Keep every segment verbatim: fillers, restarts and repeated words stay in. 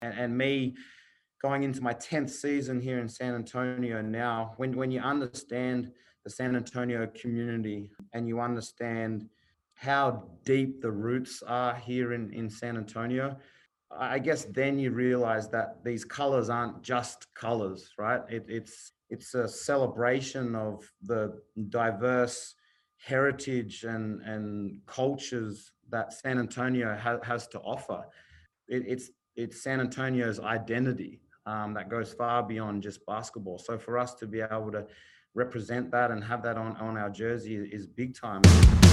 And, and me going into my tenth season here in San Antonio now, when, when you understand the San Antonio community and you understand how deep the roots are here in, in San Antonio, I guess then you realize that these colors aren't just colors, right? It, it's it's a celebration of the diverse heritage and, and cultures that San Antonio ha- has to offer. It, it's it's San Antonio's identity um, that goes far beyond just basketball. So for us to be able to represent that and have that on, on our jersey is big time.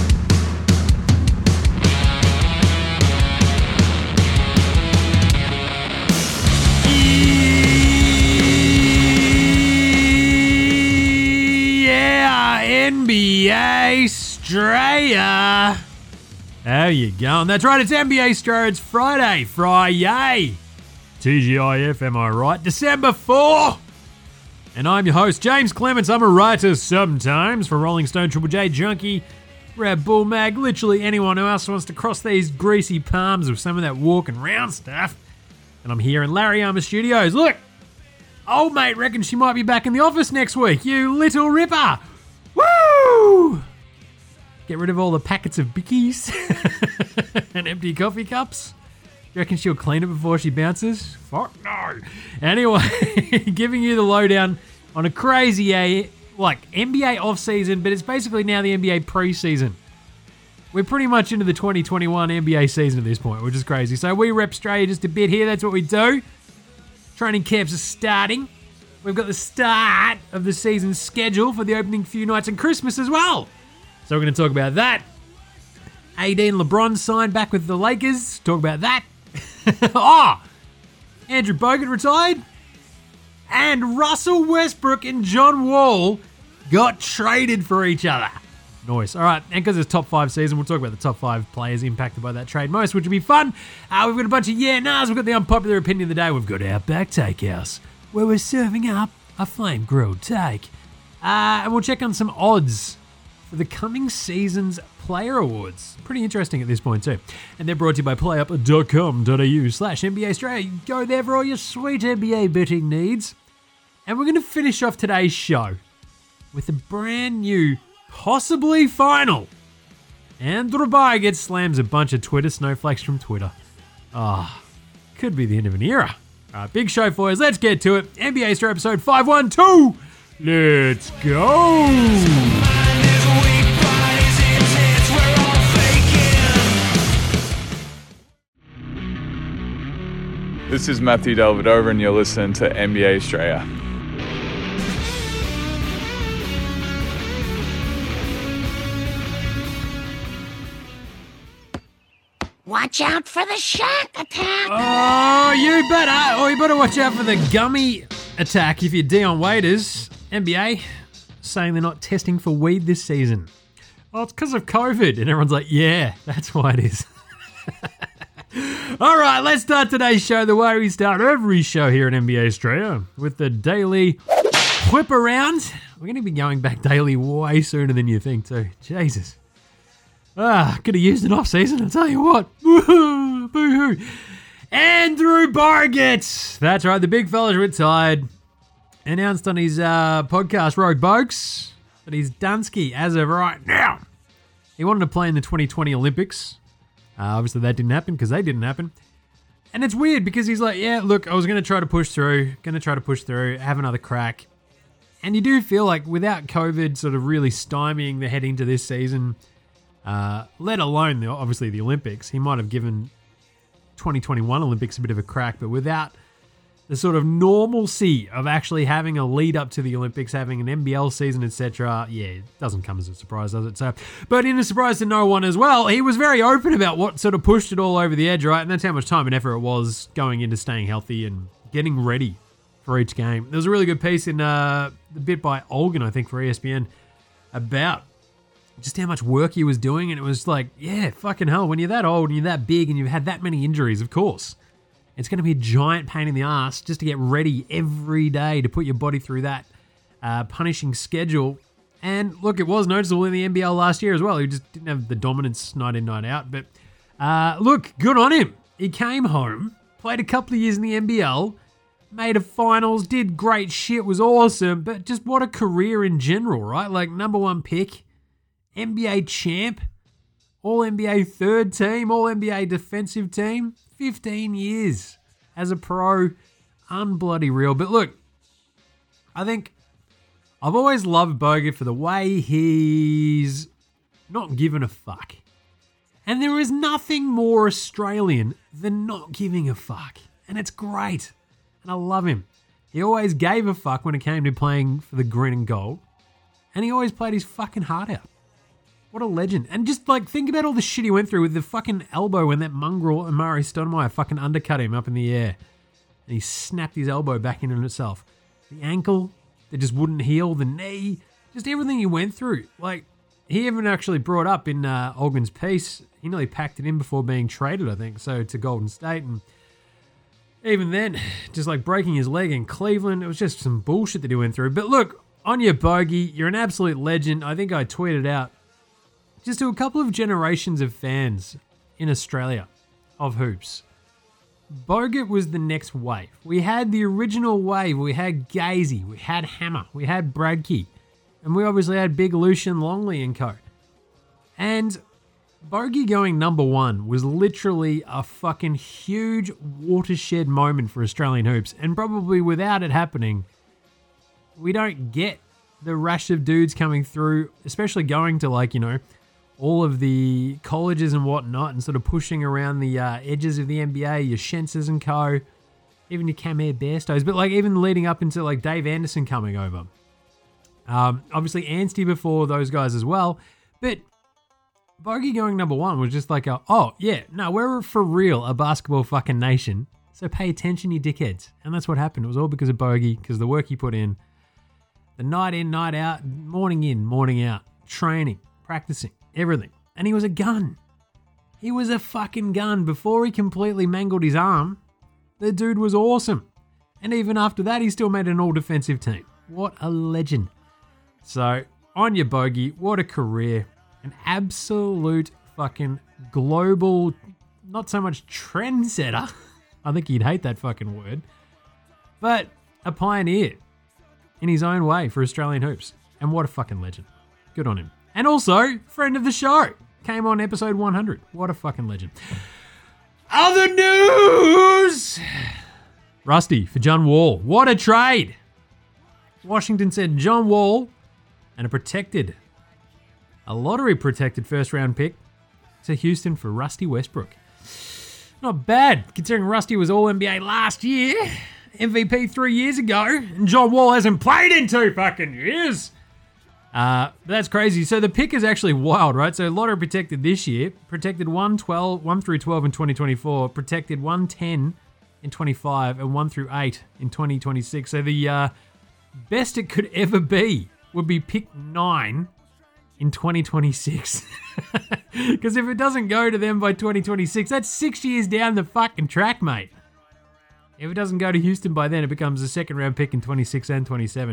Yeah, N B A Australia. How you going? That's right, it's N B A Australia. It's Friday. Friday. T G I F, am I right? December fourth. And I'm your host, James Clements. I'm a writer sometimes for Rolling Stone, Triple J Junkie, Red Bull Mag, literally anyone who else wants to cross these greasy palms with some of that walking around stuff. And I'm here in Larry Armour Studios. Look, old mate reckons she might be back in the office next week. You little ripper. Woo! Get rid of all the packets of bickies and empty coffee cups. You reckon she'll clean it before she bounces? Fuck no. Anyway, giving you the lowdown on a crazy, uh, like, N B A off-season, but it's basically now the N B A pre-season. We're pretty much into the twenty twenty-one N B A season at this point, which is crazy. So we rep Australia just a bit here. That's what we do. Training camps are starting. We've got the start of the season schedule for the opening few nights and Christmas as well. So we're going to talk about that. A D and LeBron signed back with the Lakers. Talk about that. oh, Andrew Bogut retired. And Russell Westbrook and John Wall got traded for each other. Nice. All right, and because it's top five season, we'll talk about the top five players impacted by that trade most, which will be fun. Uh, we've got a bunch of yeah nahs. We've got the unpopular opinion of the day. We've got our back takehouse, where we're serving up a flame-grilled take. Uh, and we'll check on some odds for the coming season's player awards. Pretty interesting at this point too. And they're brought to you by playup.com.au slash NBA Australia. Go there for all your sweet N B A betting needs. And we're going to finish off today's show with a brand new, possibly final. Andrew Bogut slams a bunch of Twitter snowflakes from Twitter. Ah, oh, could be the end of an era. All right, big show for us. Let's get to it. N B A Australia episode five one two. Let's go. This is Matthew Dellavedova and you're listening to N B A Australia. Watch out for the shark attack! Oh, you better! Oh, you better watch out for the gummy attack if you're Dion Waiters. N B A saying they're not testing for weed this season. Oh, it's because of COVID. And everyone's like, yeah, that's why it is. All right, let's start today's show the way we start every show here at N B A Australia, with the daily whip around. We're going to be going back daily way sooner than you think too. Jesus. Ah, could have used an off season, I'll tell you what. Woo-hoo, boo-hoo. Andrew Bogut. That's right, the big fella's retired. Announced on his uh, podcast, Rogue Bogues, that he's Dunsky as of right now. He wanted to play in the twenty twenty Olympics. Uh, obviously, that didn't happen because they didn't happen. And it's weird because he's like, yeah, look, I was going to try to push through, going to try to push through, have another crack. And you do feel like without COVID sort of really stymieing the heading to this season, uh, let alone, the, obviously, the Olympics, he might have given twenty twenty-one Olympics a bit of a crack, but without the sort of normalcy of actually having a lead up to the Olympics, having an N B L season, et cetera, yeah, it doesn't come as a surprise, does it? So, but in a surprise to no one as well, he was very open about what sort of pushed it all over the edge, right? And that's how much time and effort it was going into staying healthy and getting ready for each game. There was a really good piece in uh, the bit by Olgun, I think, for E S P N about just how much work he was doing, and it was like, yeah, fucking hell, when you're that old and you're that big and you've had that many injuries, of course, it's going to be a giant pain in the ass just to get ready every day to put your body through that uh, punishing schedule. And look, it was noticeable in the N B L last year as well. He just didn't have the dominance night in, night out. But uh, look, good on him. He came home played a couple of years in the N B L, made a finals, did great shit, was awesome, but just what a career in general, right? Like number one pick, N B A champ, all N B A third team, all N B A defensive team, fifteen years as a pro, unbloody real. But look, I think I've always loved Bogut for the way he's not given a fuck. And there is nothing more Australian than not giving a fuck. And it's great. And I love him. He always gave a fuck when it came to playing for the green and gold. And he always played his fucking heart out. What a legend. And just like think about all the shit he went through with the fucking elbow when that mongrel Amari Stoudemire fucking undercut him up in the air. And he snapped his elbow back in on itself. The ankle that just wouldn't heal, the knee, just everything he went through. Like, he even actually brought up in uh, Olgun's piece, he nearly packed it in before being traded, I think, so to Golden State. And even then, just like breaking his leg in Cleveland, it was just some bullshit that he went through. But look, on your bogey, you're an absolute legend. I think I tweeted out just to a couple of generations of fans in Australia of hoops. Bogut was the next wave. We had the original wave. We had Gazy. We had Hammer. We had Bradkey. And we obviously had Big Lucian Longley and co. And Bogey going number one was literally a fucking huge watershed moment for Australian hoops. And probably without it happening, we don't get the rush of dudes coming through, especially going to like, you know, all of the colleges and whatnot and sort of pushing around the uh, edges of the N B A, your Shenses and co, even your Cam Bairstows, but like even leading up into like Dave Anderson coming over. Um, obviously Anstey before those guys as well, but Bogey going number one was just like, a, oh yeah, no, we're for real a basketball fucking nation, so pay attention, you dickheads. And that's what happened. It was all because of Bogey, because the work he put in, the night in, night out, morning in, morning out, training, practicing, everything. And he was a gun. He was a fucking gun. Before he completely mangled his arm, the dude was awesome. And even after that, he still made an all-defensive team. What a legend. So, on your Bogey, what a career. An absolute fucking global, not so much trendsetter. I think he'd hate that fucking word. But a pioneer in his own way for Australian hoops. And what a fucking legend. Good on him. And also, friend of the show. Came on episode one hundred. What a fucking legend. Other news! Rusty for John Wall. What a trade! Washington said John Wall and a protected, a lottery-protected first-round pick to Houston for Rusty Westbrook. Not bad, considering Rusty was All N B A last year, M V P three years ago, and John Wall hasn't played in two fucking years. Uh, that's crazy. So the pick is actually wild, right? So lottery protected this year, protected one twelve, one through twelve in twenty twenty-four, protected one ten in twenty-five, and one through eight in twenty twenty-six. So the uh, best it could ever be would be pick nine in twenty twenty-six. Because if it doesn't go to them by twenty twenty-six, that's six years down the fucking track, mate. If it doesn't go to Houston by then, it becomes a second round pick in twenty-six and twenty-seven.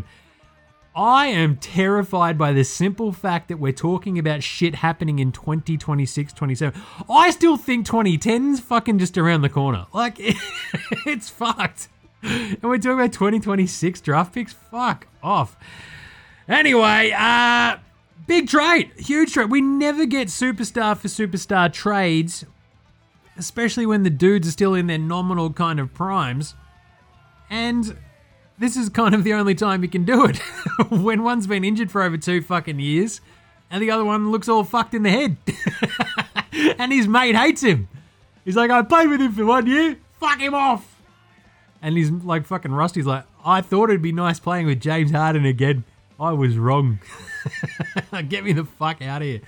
I am terrified by the simple fact that we're talking about shit happening in twenty twenty-six, twenty-seven. I still think twenty ten's fucking just around the corner. Like, it's fucked. And we're talking about twenty twenty-six draft picks? Fuck off. Anyway, uh, big trade. Huge trade. We never get superstar for superstar trades, especially when the dudes are still in their nominal kind of primes. And this is kind of the only time you can do it. When one's been injured for over two fucking years and the other one looks all fucked in the head. And his mate hates him. He's like, I played with him for one year. Fuck him off. And he's like, fucking Rusty's like, I thought it'd be nice playing with James Harden again. I was wrong. Get me the fuck out of here.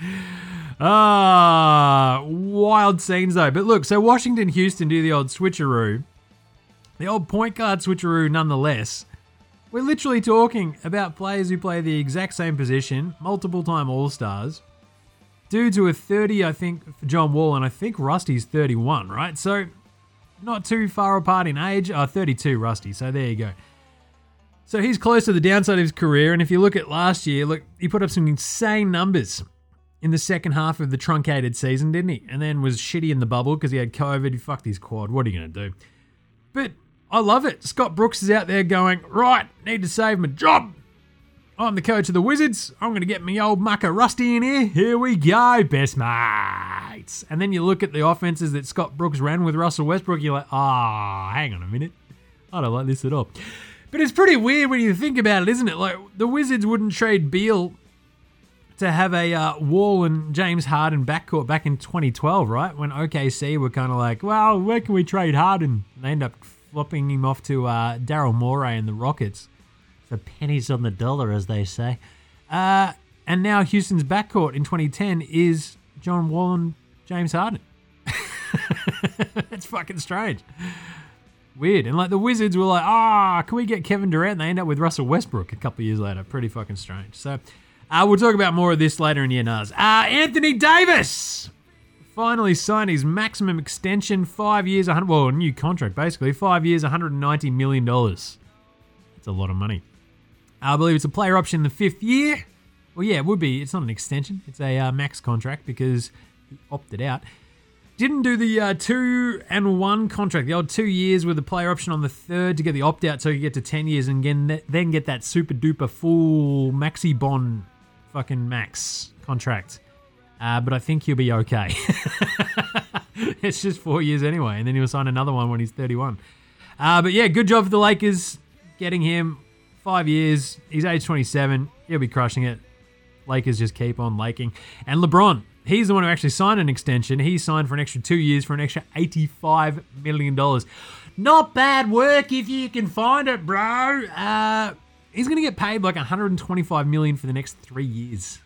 Ah, wild scenes though. But look, so Washington, Houston do the old switcheroo. The old point guard switcheroo nonetheless. We're literally talking about players who play the exact same position, multiple time All-Stars. Dudes who are thirty, I think, for John Wall, and I think Rusty's thirty-one, right? So, not too far apart in age. Oh, thirty-two, Rusty, so there you go. So he's close to the downside of his career, and if you look at last year, look, he put up some insane numbers in the second half of the truncated season, didn't he? And then was shitty in the bubble because he had COVID. He fucked his quad. What are you going to do? But I love it. Scott Brooks is out there going, right, need to save my job. I'm the coach of the Wizards. I'm going to get me old mucker Rusty in here. Here we go, best mates. And then you look at the offenses that Scott Brooks ran with Russell Westbrook. You're like, ah, oh, hang on a minute. I don't like this at all. But it's pretty weird when you think about it, isn't it? Like, the Wizards wouldn't trade Beal to have a uh, Wall and James Harden backcourt back in twenty twelve, right? When O K C were kind of like, well, where can we trade Harden? And they end up flopping him off to uh, Daryl Morey and the Rockets. For pennies on the dollar, as they say. Uh, and now Houston's backcourt in twenty ten is John Wall and James Harden. It's fucking strange. Weird. And like the Wizards were like, ah, oh, can we get Kevin Durant? And they end up with Russell Westbrook a couple of years later. Pretty fucking strange. So uh, we'll talk about more of this later in the N Rs. Uh, Anthony Davis finally signed his maximum extension, five years, one hundred, well, a new contract basically, five years, one hundred ninety million dollars. That's a lot of money. I believe it's a player option in the fifth year. Well, yeah, it would be. It's not an extension. It's a uh, max contract because he opted out. Didn't do the uh, two and one contract, the old two years with the player option on the third to get the opt-out so you get to ten years and again, then get that super-duper full maxi bond fucking max contract. Uh, but I think he'll be okay. It's just four years anyway, and then he'll sign another one when he's thirty-one. Uh, but yeah, good job for the Lakers getting him. Five years. He's age twenty-seven. He'll be crushing it. Lakers just keep on laking. And LeBron, he's the one who actually signed an extension. He signed for an extra two years for an extra eighty-five million dollars. Not bad work if you can find it, bro. Uh, he's going to get paid like one hundred twenty-five million dollars for the next three years.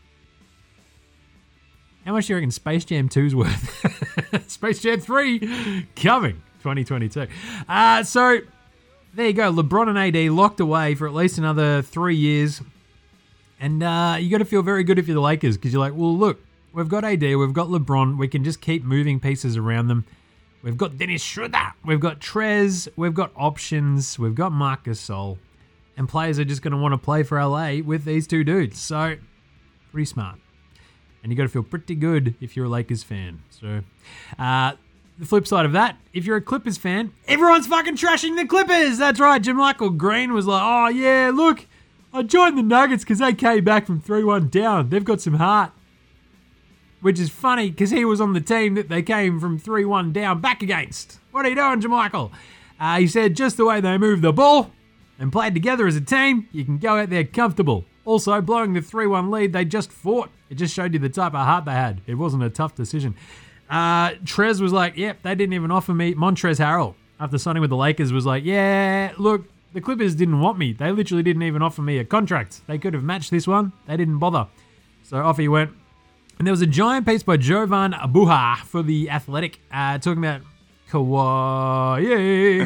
How much do you reckon Space Jam two's worth? Space Jam three coming twenty twenty-two. Uh, so there you go. LeBron and A D locked away for at least another three years. And uh, you got to feel very good if you're the Lakers because you're like, well, look, we've got A D, we've got LeBron. We can just keep moving pieces around them. We've got Dennis Schroeder. We've got Trez. We've got options. We've got Marc Gasol. And players are just going to want to play for L A with these two dudes. So, pretty smart. And you got to feel pretty good if you're a Lakers fan. So, uh, the flip side of that, if you're a Clippers fan, everyone's fucking trashing the Clippers. That's right. JaMychal Green was like, oh, yeah, look, I joined the Nuggets because they came back from three one down. They've got some heart. Which is funny because he was on the team that they came from three one down back against. What are you doing, JaMychal? Uh, he said just the way they moved the ball and played together as a team, you can go out there comfortable. Also, blowing the three one lead, they just fought. It just showed you the type of heart they had. It wasn't a tough decision. Uh, Trez was like, yep, they didn't even offer me. Montrezl Harrell, after signing with the Lakers, was like, yeah, look, the Clippers didn't want me. They literally didn't even offer me a contract. They could have matched this one. They didn't bother. So off he went. And there was a giant piece by Jovan Abuha for The Athletic uh, talking about Kawhi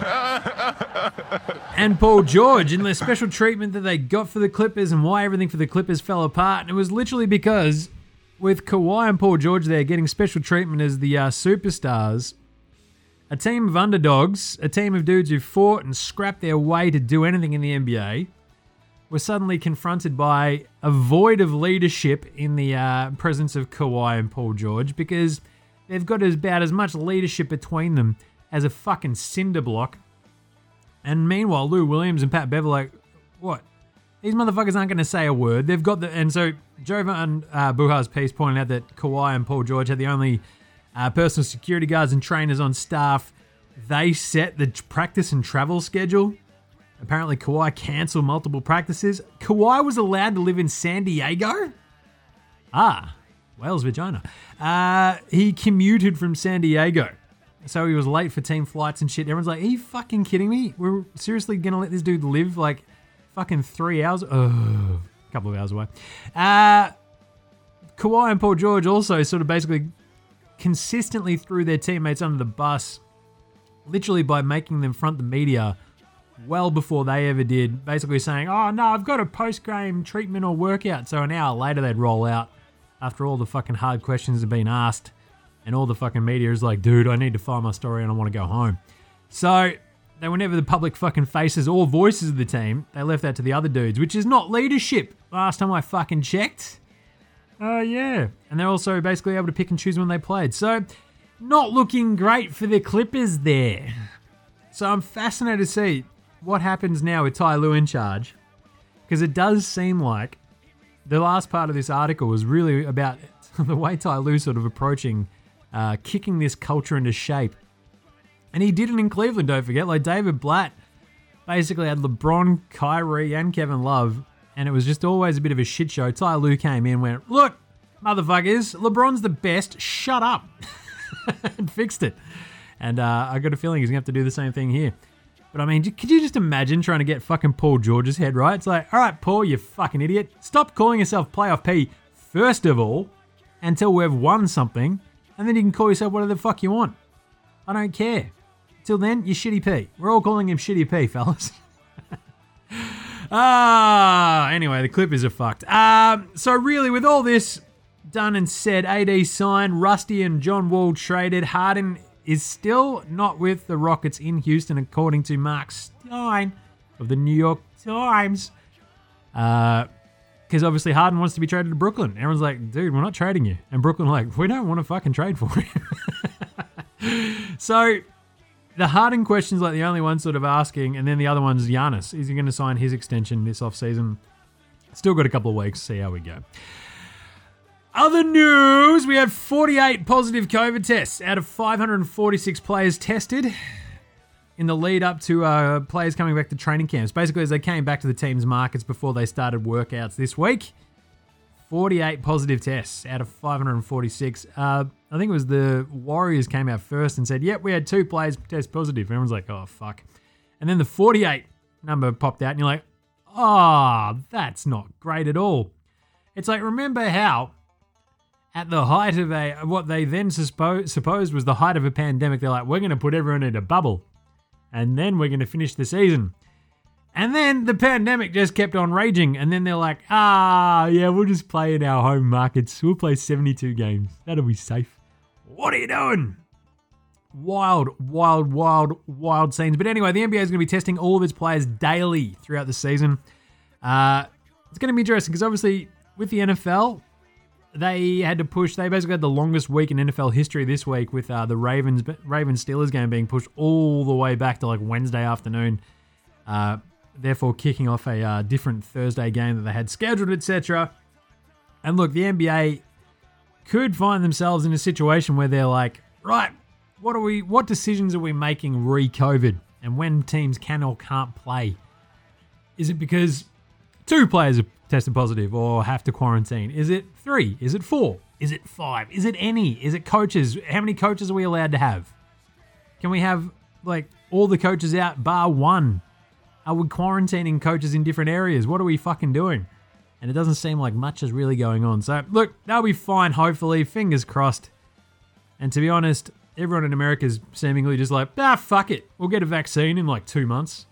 and Paul George and the special treatment that they got for the Clippers and why everything for the Clippers fell apart. And it was literally because with Kawhi and Paul George there getting special treatment as the uh, superstars, a team of underdogs, a team of dudes who fought and scrapped their way to do anything in the N B A, were suddenly confronted by a void of leadership in the uh, presence of Kawhi and Paul George because they've got about as much leadership between them as a fucking cinder block. And meanwhile, Lou Williams and Pat Bev are like, what? These motherfuckers aren't going to say a word. They've got the... And so Jovan uh, Buha's piece pointed out that Kawhi and Paul George had the only uh, personal security guards and trainers on staff. They set the practice and travel schedule. Apparently, Kawhi cancelled multiple practices. Kawhi was allowed to live in San Diego? Ah, Wales vagina. Uh, he commuted from San Diego. So he was late for team flights and shit. Everyone's like, are you fucking kidding me? We're seriously going to let this dude live like fucking three hours? Oh, a couple of hours away. Uh, Kawhi and Paul George also sort of basically consistently threw their teammates under the bus, literally by making them front the media well before they ever did, basically saying, oh no, I've got a post-game treatment or workout. So an hour later they'd roll out after all the fucking hard questions have been asked and all the fucking media is like, dude, I need to file my story and I want to go home. So they were never the public fucking faces or voices of the team. They left that to the other dudes, which is not leadership. Last time I fucking checked. Oh uh, yeah. And they're also basically able to pick and choose when they played. So not looking great for the Clippers there. So I'm fascinated to see what happens now with Ty Lue in charge, because it does seem like the last part of this article was really about the way Ty Lue sort of approaching uh, kicking this culture into shape. And he did it in Cleveland, don't forget. Like David Blatt basically had LeBron, Kyrie, and Kevin Love, and it was just always a bit of a shit show. Ty Lue came in and went, look, motherfuckers, LeBron's the best, shut up. And fixed it. And uh, I got a feeling he's going to have to do the same thing here. But I mean, could you just imagine trying to get fucking Paul George's head right? It's like, all right, Paul, you fucking idiot. Stop calling yourself Playoff P, first of all, until we've won something, and then you can call yourself whatever the fuck you want. I don't care. Till then, you're Shitty P. We're all calling him Shitty P, fellas. Ah, anyway, the Clippers are fucked. Um, so really, with all this done and said, A D signed, Rusty and John Wall traded, Harden is still not with the Rockets in Houston, according to Mark Stein of the New York Times. Uh, because obviously Harden wants to be traded to Brooklyn. Everyone's like, dude, we're not trading you. And Brooklyn are like, we don't want to fucking trade for him. So the Harden question's like the only one sort of asking, and then the other one's Giannis. Is he going to sign his extension this offseason? Still got a couple of weeks, see how we go. Other news, we had forty-eight positive COVID tests out of five hundred forty-six players tested in the lead up to uh, players coming back to training camps. Basically, as they came back to the team's markets before they started workouts this week, forty-eight positive tests out of five hundred forty-six. Uh, I think it was the Warriors came out first and said, yep, we had two players test positive. Everyone's like, oh, fuck. And then the forty-eight number popped out and you're like, oh, that's not great at all. It's like, remember how at the height of a what they then suppo- supposed was the height of a pandemic, they're like, we're going to put everyone in a bubble and then we're going to finish the season. And then the pandemic just kept on raging, and then they're like, ah, yeah, we'll just play in our home markets. We'll play seventy-two games. That'll be safe. What are you doing? Wild, wild, wild, wild scenes. But anyway, the N B A is going to be testing all of its players daily throughout the season. Uh, it's going to be interesting because obviously with the N F L, they had to push, they basically had the longest week in N F L history this week with uh, the Ravens Ravens Steelers game being pushed all the way back to like Wednesday afternoon, uh, therefore kicking off a uh, different Thursday game that they had scheduled, et cetera. And look, the N B A could find themselves in a situation where they're like, right, what are we? What decisions are we making re-COVID and when teams can or can't play? Is it because two players are tested positive or have to quarantine? Is it three? Is it four? Is it five? Is it any? Is it coaches? How many coaches are we allowed to have? Can we have like all the coaches out bar one? Are we quarantining coaches in different areas? What are we fucking doing? And it doesn't seem like much is really going on. So look, they'll be fine, hopefully. Fingers crossed. And to be honest, everyone in America is seemingly just like, ah, fuck it. We'll get a vaccine in like two months.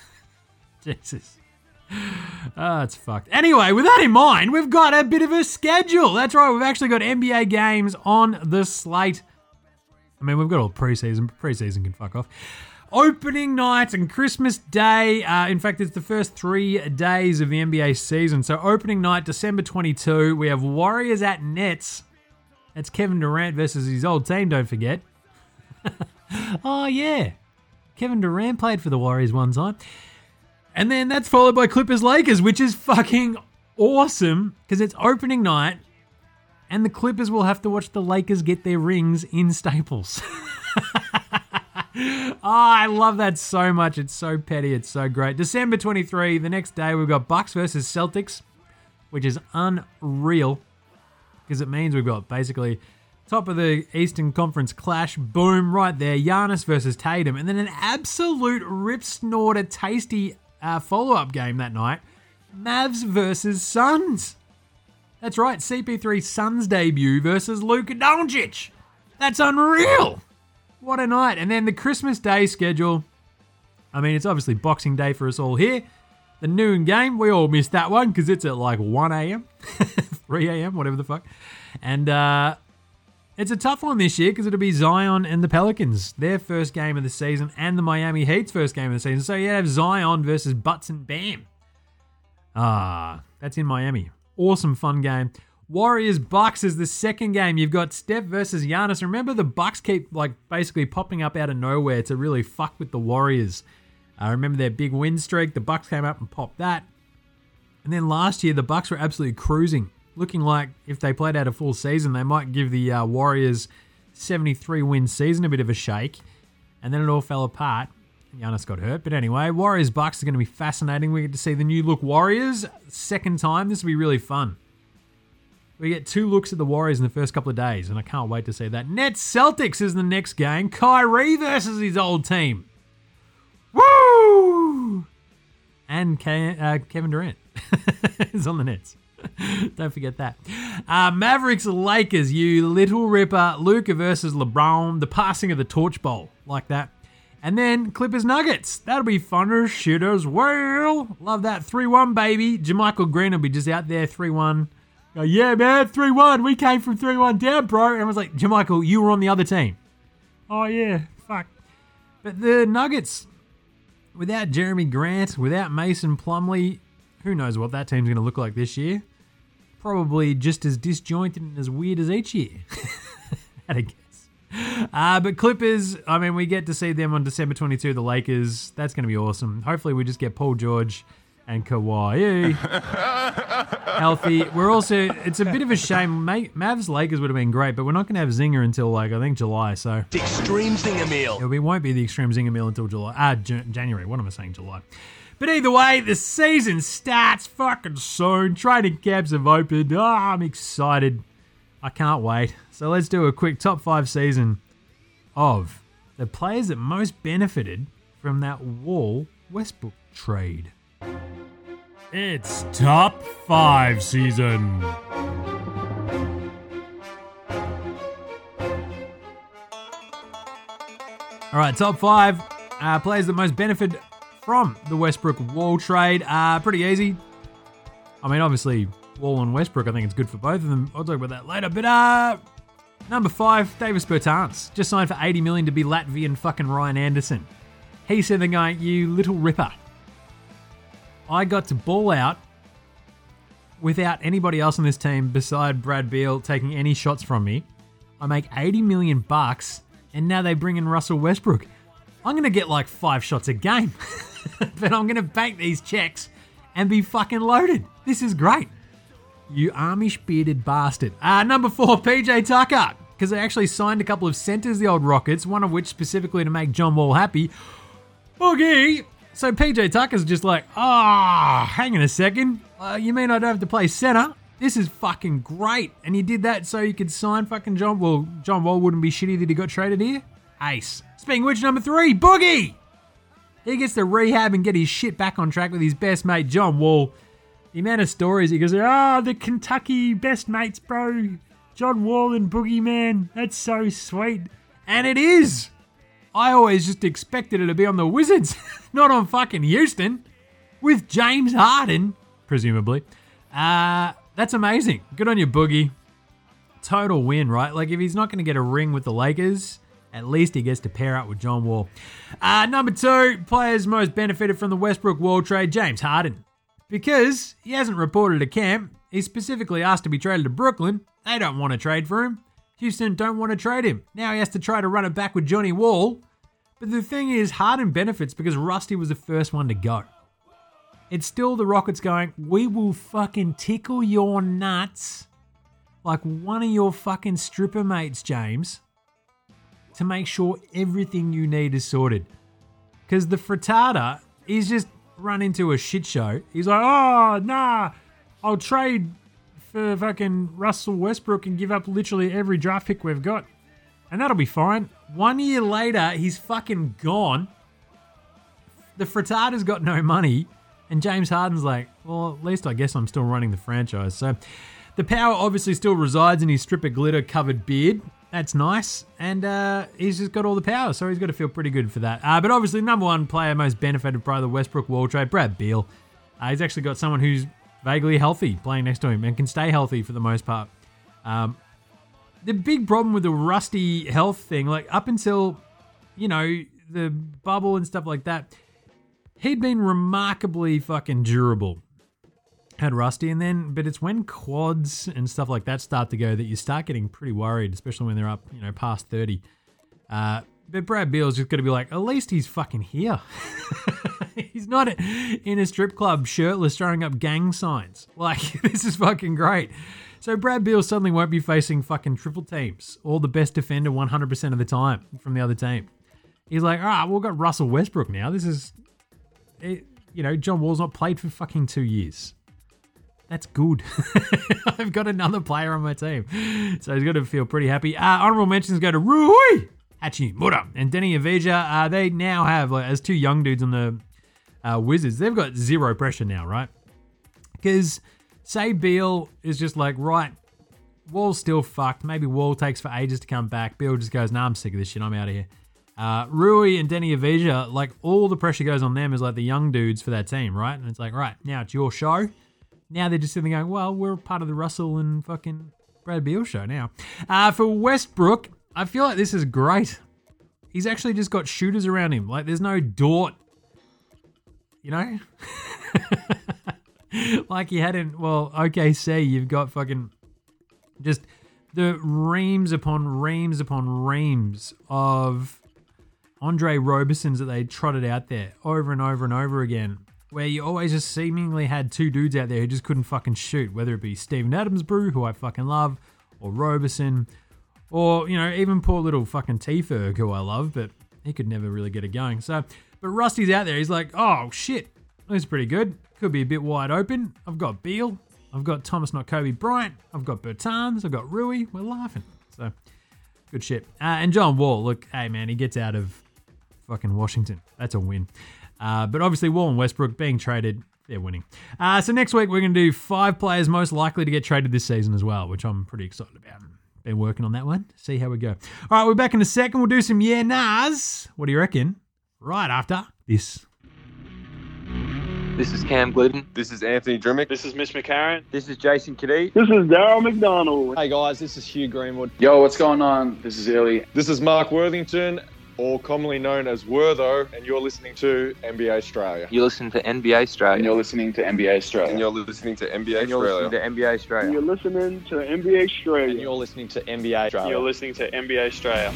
Jesus. Ah, it's fucked. Anyway, with that in mind, we've got a bit of a schedule. That's right, we've actually got N B A games on the slate. I mean, we've got all preseason. Preseason can fuck off. Opening night and Christmas Day. Uh, in fact, it's the first three days of the N B A season. So opening night, December twenty-second, we have Warriors at Nets. That's Kevin Durant versus his old team, don't forget. Oh, yeah. Kevin Durant played for the Warriors one time. And then that's followed by Clippers-Lakers, which is fucking awesome because it's opening night and the Clippers will have to watch the Lakers get their rings in Staples. Oh, I love that so much. It's so petty. It's so great. December twenty-third, the next day, we've got Bucks versus Celtics, which is unreal because it means we've got basically top of the Eastern Conference clash. Boom, right there. Giannis versus Tatum. And then an absolute rip-snorter tasty uh, follow-up game that night. Mavs versus Suns. That's right. C P three's Suns debut versus Luka Doncic. That's unreal. What a night. And then the Christmas Day schedule. I mean, it's obviously Boxing Day for us all here. The noon game, we all missed that one because it's at like one a.m., three a.m., whatever the fuck. And uh, it's a tough one this year because it'll be Zion and the Pelicans, their first game of the season, and the Miami Heat's first game of the season. So you have Zion versus Butts and Bam. Ah, that's in Miami. Awesome, fun game. Warriors Bucks is the second game. You've got Steph versus Giannis. Remember, the Bucks keep like basically popping up out of nowhere to really fuck with the Warriors. I uh, remember their big win streak. The Bucks came up and popped that. And then last year, the Bucks were absolutely cruising, looking like if they played out a full season, they might give the uh, Warriors seventy-three win season a bit of a shake. And then it all fell apart. Giannis got hurt. But anyway, Warriors Bucks is going to be fascinating. We get to see the new look Warriors. Second time. This will be really fun. We get two looks at the Warriors in the first couple of days, and I can't wait to see that. Nets Celtics is the next game. Kyrie versus his old team. Woo! And Ke- uh, Kevin Durant is on the Nets. Don't forget that. Uh, Mavericks Lakers, you little ripper. Luka versus LeBron. The passing of the torch bowl, like that. And then Clippers Nuggets. That'll be fun as shit as well. Love that. three one, baby. Jermichael Green will be just out there, three one. Go, yeah, man, three one. We came from three one down, bro. And I was like, Jermichael, you were on the other team. Oh, yeah, fuck. But the Nuggets, without Jeremy Grant, without Mason Plumlee, who knows what that team's going to look like this year. Probably just as disjointed and as weird as each year. Had a guess. Uh, but Clippers, I mean, we get to see them on December twenty-second, the Lakers. That's going to be awesome. Hopefully we just get Paul George and Kawhi healthy. We're also, it's a bit of a shame. Mavs Lakers would have been great, but we're not going to have Zinger until like, I think July. So the Extreme Zinger meal. It won't be the Extreme Zinger meal until July. Ah, J- January. What am I saying? July. But either way, the season starts fucking soon. Training camps have opened. Oh, I'm excited. I can't wait. So let's do a quick top five season of the players that most benefited from that Wall Westbrook trade. It's top five season. All right, top five uh, players that most benefited from the Westbrook Wall trade. Uh, pretty easy. I mean, obviously, Wall and Westbrook, I think it's good for both of them. I'll talk about that later. But uh, number five, Davis Bertans. Just signed for eighty million dollars to be Latvian fucking Ryan Anderson. He said the guy, you little ripper. I got to ball out without anybody else on this team beside Brad Beal taking any shots from me. I make eighty million bucks, and now they bring in Russell Westbrook. I'm going to get like five shots a game, but I'm going to bank these checks and be fucking loaded. This is great. You Amish bearded bastard. Uh, number four, P J Tucker, because they actually signed a couple of centers, the old Rockets, one of which specifically to make John Wall happy. Okay. So P J Tucker's just like, ah, oh, hang on a second. Uh, you mean I don't have to play center? This is fucking great. And he did that so you could sign fucking John Wall. John Wall wouldn't be shitty that he got traded here. Ace. Speaking of which, number three, Boogie. He gets to rehab and get his shit back on track with his best mate, John Wall. The amount of stories he goes, ah, oh, the Kentucky best mates, bro. John Wall and Boogie, man. That's so sweet. And it is. I always just expected it to be on the Wizards, not on fucking Houston, with James Harden, presumably. Uh, that's amazing. Good on you, Boogie. Total win, right? Like, if he's not going to get a ring with the Lakers, at least he gets to pair up with John Wall. Uh, number two, players most benefited from the Westbrook Wall trade, James Harden. Because he hasn't reported to camp, he's specifically asked to be traded to Brooklyn. They don't want to trade for him. Houston don't want to trade him. Now he has to try to run it back with Johnny Wall. But the thing is, Harden benefits because Rusty was the first one to go. It's still the Rockets going, we will fucking tickle your nuts like one of your fucking stripper mates, James, to make sure everything you need is sorted. Because the frittata, he's just run into a shit show. He's like, oh, nah, I'll trade for fucking Russell Westbrook and give up literally every draft pick we've got. And that'll be fine. One year later, he's fucking gone. The frittata's got no money. And James Harden's like, well, at least I guess I'm still running the franchise. So the power obviously still resides in his stripper glitter covered beard. That's nice. And uh, he's just got all the power, so he's got to feel pretty good for that. Uh, but obviously, number one player most benefited by the Westbrook Wall trade, Brad Beal. Uh, he's actually got someone who's vaguely healthy playing next to him and can stay healthy for the most part. Um, the big problem with the Rusty health thing, like up until, you know, the bubble and stuff like that, he'd been remarkably fucking durable. had Rusty, and then, but it's when quads and stuff like that start to go that you start getting pretty worried, especially when they're up, you know, past thirty. Uh, but Brad Beal's just got to be like, at least he's fucking here. He's not in a strip club shirtless throwing up gang signs. Like, this is fucking great. So Brad Beal suddenly won't be facing fucking triple teams, or the best defender one hundred percent of the time from the other team. He's like, all right, we've got Russell Westbrook now. This is, it, you know, John Wall's not played for fucking two years. That's good. I've got another player on my team. So he's got to feel pretty happy. Uh, honorable mentions go to Rui Hachimura and Denny Avija. Uh, they now have, like, as two young dudes on the uh, Wizards, they've got zero pressure now, right? Because say Beal is just like, right, Wall's still fucked. Maybe Wall takes for ages to come back. Beal just goes, nah, I'm sick of this shit. I'm out of here. Uh, Rui and Denny Avija, like, all the pressure goes on them as like the young dudes for that team, right? And it's like, right, now it's your show. Now they're just sitting there going, well, we're part of the Russell and fucking Brad Beal show now. Uh, for Westbrook, I feel like this is great. He's actually just got shooters around him. Like, there's no Dort, you know? Like you had in, well, O K C, you've got fucking just the reams upon reams upon reams of Andre Robersons that they trotted out there over and over and over again, where you always just seemingly had two dudes out there who just couldn't fucking shoot, whether it be Steven Adams-Brew, who I fucking love, or Roberson, or, you know, even poor little fucking T-Ferg, who I love, but he could never really get it going. So, but Rusty's out there. He's like, oh, shit, that's pretty good. Could be a bit wide open. I've got Beal. I've got Thomas Not Kobe Bryant. I've got Bertans. I've got Rui. We're laughing. So, good shit. Uh, and John Wall, look, hey, man, he gets out of fucking Washington. That's a win. Uh, but obviously, Wall and Westbrook being traded, they're winning. Uh, so next week, we're going to do five players most likely to get traded this season as well, which I'm pretty excited about. Been working on that one. See how we go. All right, we're back in a second. We'll do some yeah nahs. What do you reckon? Right after this. This is Cam Glidden. This is Anthony Drimmick. This is Mitch McCarron. This is Jason Kadee. This is Daryl McDonald. Hey guys, this is Hugh Greenwood. Yo, what's going on? This is Illy. This is Mark Worthington, or commonly known as Wortho, and you're listening to N B A Australia. You're listening to N B A Australia. And you're listening to N B A Australia. And you're listening to N B A and you're Australia. listening to N B A Australia. And you're listening to N B A Australia. And you're listening to N B A Australia. You're listening to N B A Australia.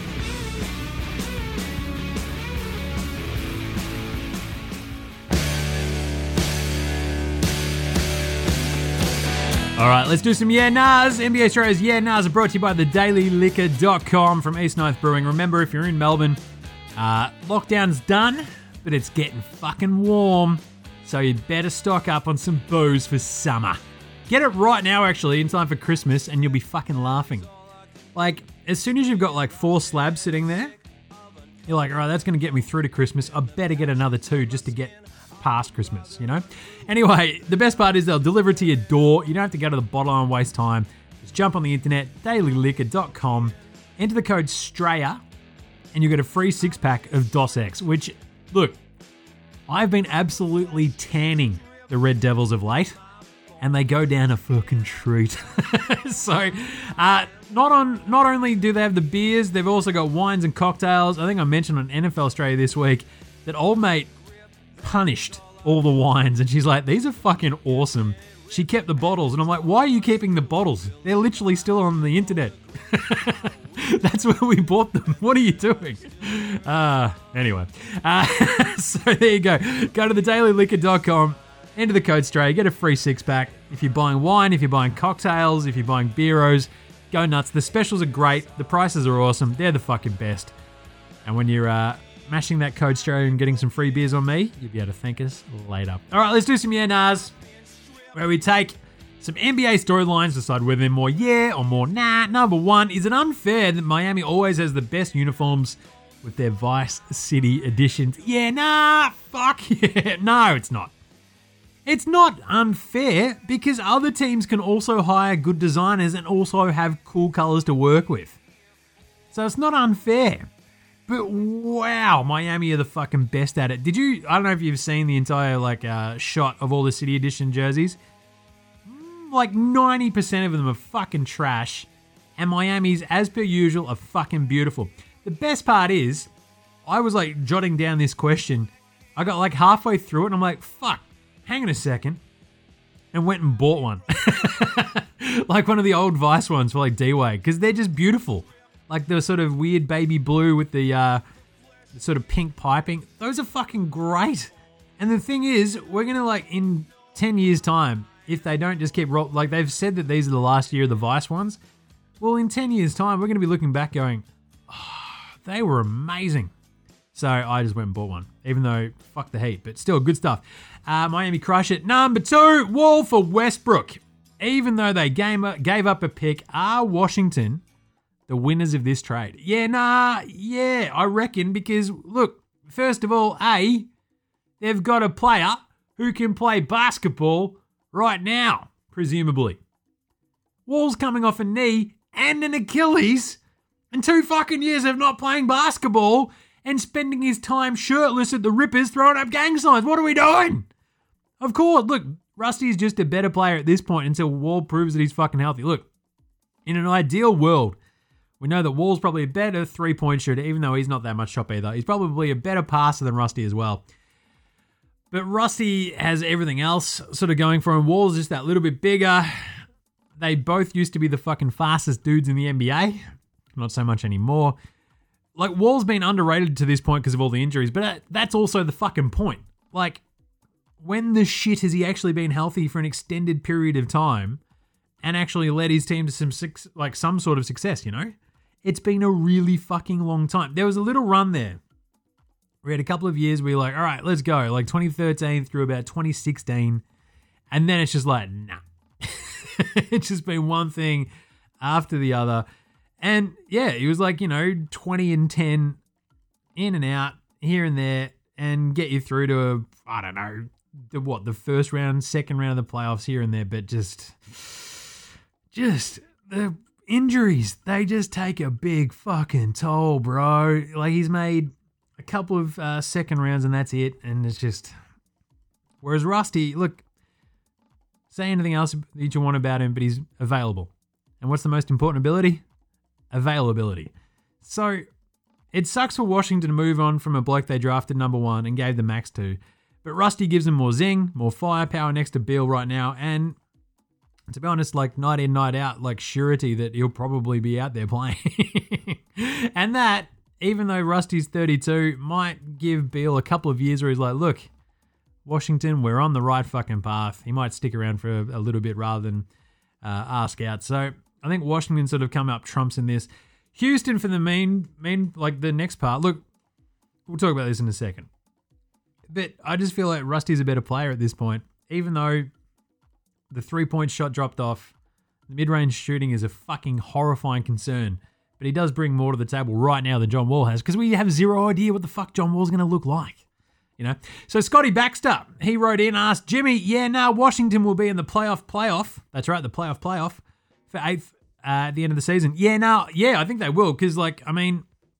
All right, let's do some yeah nahs. N B A Australia's yeah nahs are brought to you by the daily liquor dot com from East Ninth Brewing. Remember, if you're in Melbourne, uh, lockdown's done, but it's getting fucking warm, so you better stock up on some booze for summer. Get it right now, actually, in time for Christmas, and you'll be fucking laughing. Like, as soon as you've got like four slabs sitting there, you're like, all right, that's going to get me through to Christmas. I better get another two just to get past Christmas, you know? Anyway, the best part is they'll deliver it to your door. You don't have to go to the bottle and waste time. Just jump on the internet, daily liquor dot com, enter the code STRAYA, and you get a free six-pack of DOS X, which, look, I've been absolutely tanning the Red Devils of late, and they go down a fucking treat. So, uh, not on. Not only do they have the beers, they've also got wines and cocktails. I think I mentioned on N F L Australia this week that old mate punished all the wines, and she's like, these are fucking awesome. She kept the bottles, and I'm like, why are you keeping the bottles? They're literally still on the internet. That's where we bought them. What are you doing? Uh, anyway, uh, so there you go. Go to the daily liquor dot com, enter the code STRAY, get a free six-pack. If you're buying wine, if you're buying cocktails, if you're buying beeros, go nuts. The specials are great. The prices are awesome. They're the fucking best. And when you're uh, mashing that code STRAY and getting some free beers on me, you'll be able to thank us later. All right, let's do some yeah nahs, where we take some N B A storylines, decide whether they're more yeah or more nah. Number one, is it unfair that Miami always has the best uniforms with their Vice City editions? Yeah, nah, fuck yeah. No, it's not. It's not unfair because other teams can also hire good designers and also have cool colors to work with. So it's not unfair. But wow, Miami are the fucking best at it. Did you, I don't know if you've seen the entire like uh, shot of all the City Edition jerseys. Like ninety percent of them are fucking trash. And Miami's, as per usual, are fucking beautiful. The best part is, I was like jotting down this question. I got like halfway through it and I'm like, fuck, hang on a second. and went and bought one. Like one of the old Vice ones for like D-Wade, because they're just beautiful. Like the sort of weird baby blue with the uh, sort of pink piping. Those are fucking great. And the thing is, we're going to like in ten years time, if they don't just keep roll, like they've said that these are the last year of the Vice ones. Well, in ten years time, we're going to be looking back going, oh, they were amazing. So I just went and bought one, even though fuck the heat, but still good stuff. Uh, Miami crush it. Number two, Wall for Westbrook. Even though they gave up, gave up a pick, are Washington the winners of this trade? Yeah, nah, yeah, I reckon, because look, first of all, A, they've got a player who can play basketball right now, presumably. Wall's coming off a knee and an Achilles, and two fucking years of not playing basketball and spending his time shirtless at the Rippers throwing up gang signs. What are we doing? Of course, look, Rusty is just a better player at this point until Wall proves that he's fucking healthy. Look, in an ideal world, we know that Wall's probably a better three-point shooter, even though he's not that much shot either. He's probably a better passer than Rusty as well. But Rusty has everything else sort of going for him. Wall's just that little bit bigger. They both used to be the fucking fastest dudes in the N B A. Not so much anymore. Like, Wall's been underrated to this point because of all the injuries, but that's also the fucking point. Like, when the shit has he actually been healthy for an extended period of time and actually led his team to some like some sort of success, you know? It's been a really fucking long time. There was a little run there. We had a couple of years where we were like, all right, let's go. Like twenty thirteen through about twenty sixteen. And then it's just like, nah. It's just been one thing after the other. And yeah, he was like, you know, twenty and ten in and out here and there and get you through to, a, I don't know, the what, the first round, second round of the playoffs here and there. But just, just the injuries, they just take a big fucking toll, bro. Like he's made a couple of uh, second rounds and that's it. And it's just, whereas Rusty, look, say anything else that you want about him, but he's available. And what's the most important ability? Availability. So it sucks for Washington to move on from a bloke they drafted number one and gave the max to. But Rusty gives them more zing, more firepower next to Beal right now. And to be honest, like night in, night out, like surety that he'll probably be out there playing. And that, even though Rusty's thirty-two, might give Beal a couple of years where he's like, look, Washington, we're on the right fucking path. He might stick around for a, a little bit rather than uh, ask out. So I think Washington sort of come up trumps in this. Houston for the main, main, like the next part. Look, we'll talk about this in a second. But I just feel like Rusty's a better player at this point, even though the three-point shot dropped off. The mid-range shooting is a fucking horrifying concern. But he does bring more to the table right now than John Wall has, because we have zero idea what the fuck John Wall's going to look like. You know? So Scotty Baxter, he wrote in, asked Jimmy, yeah, no, Washington will be in the playoff playoff. That's right, the playoff playoff for eighth uh, at the end of the season. Yeah, no, yeah, I think they will, because, like, I mean,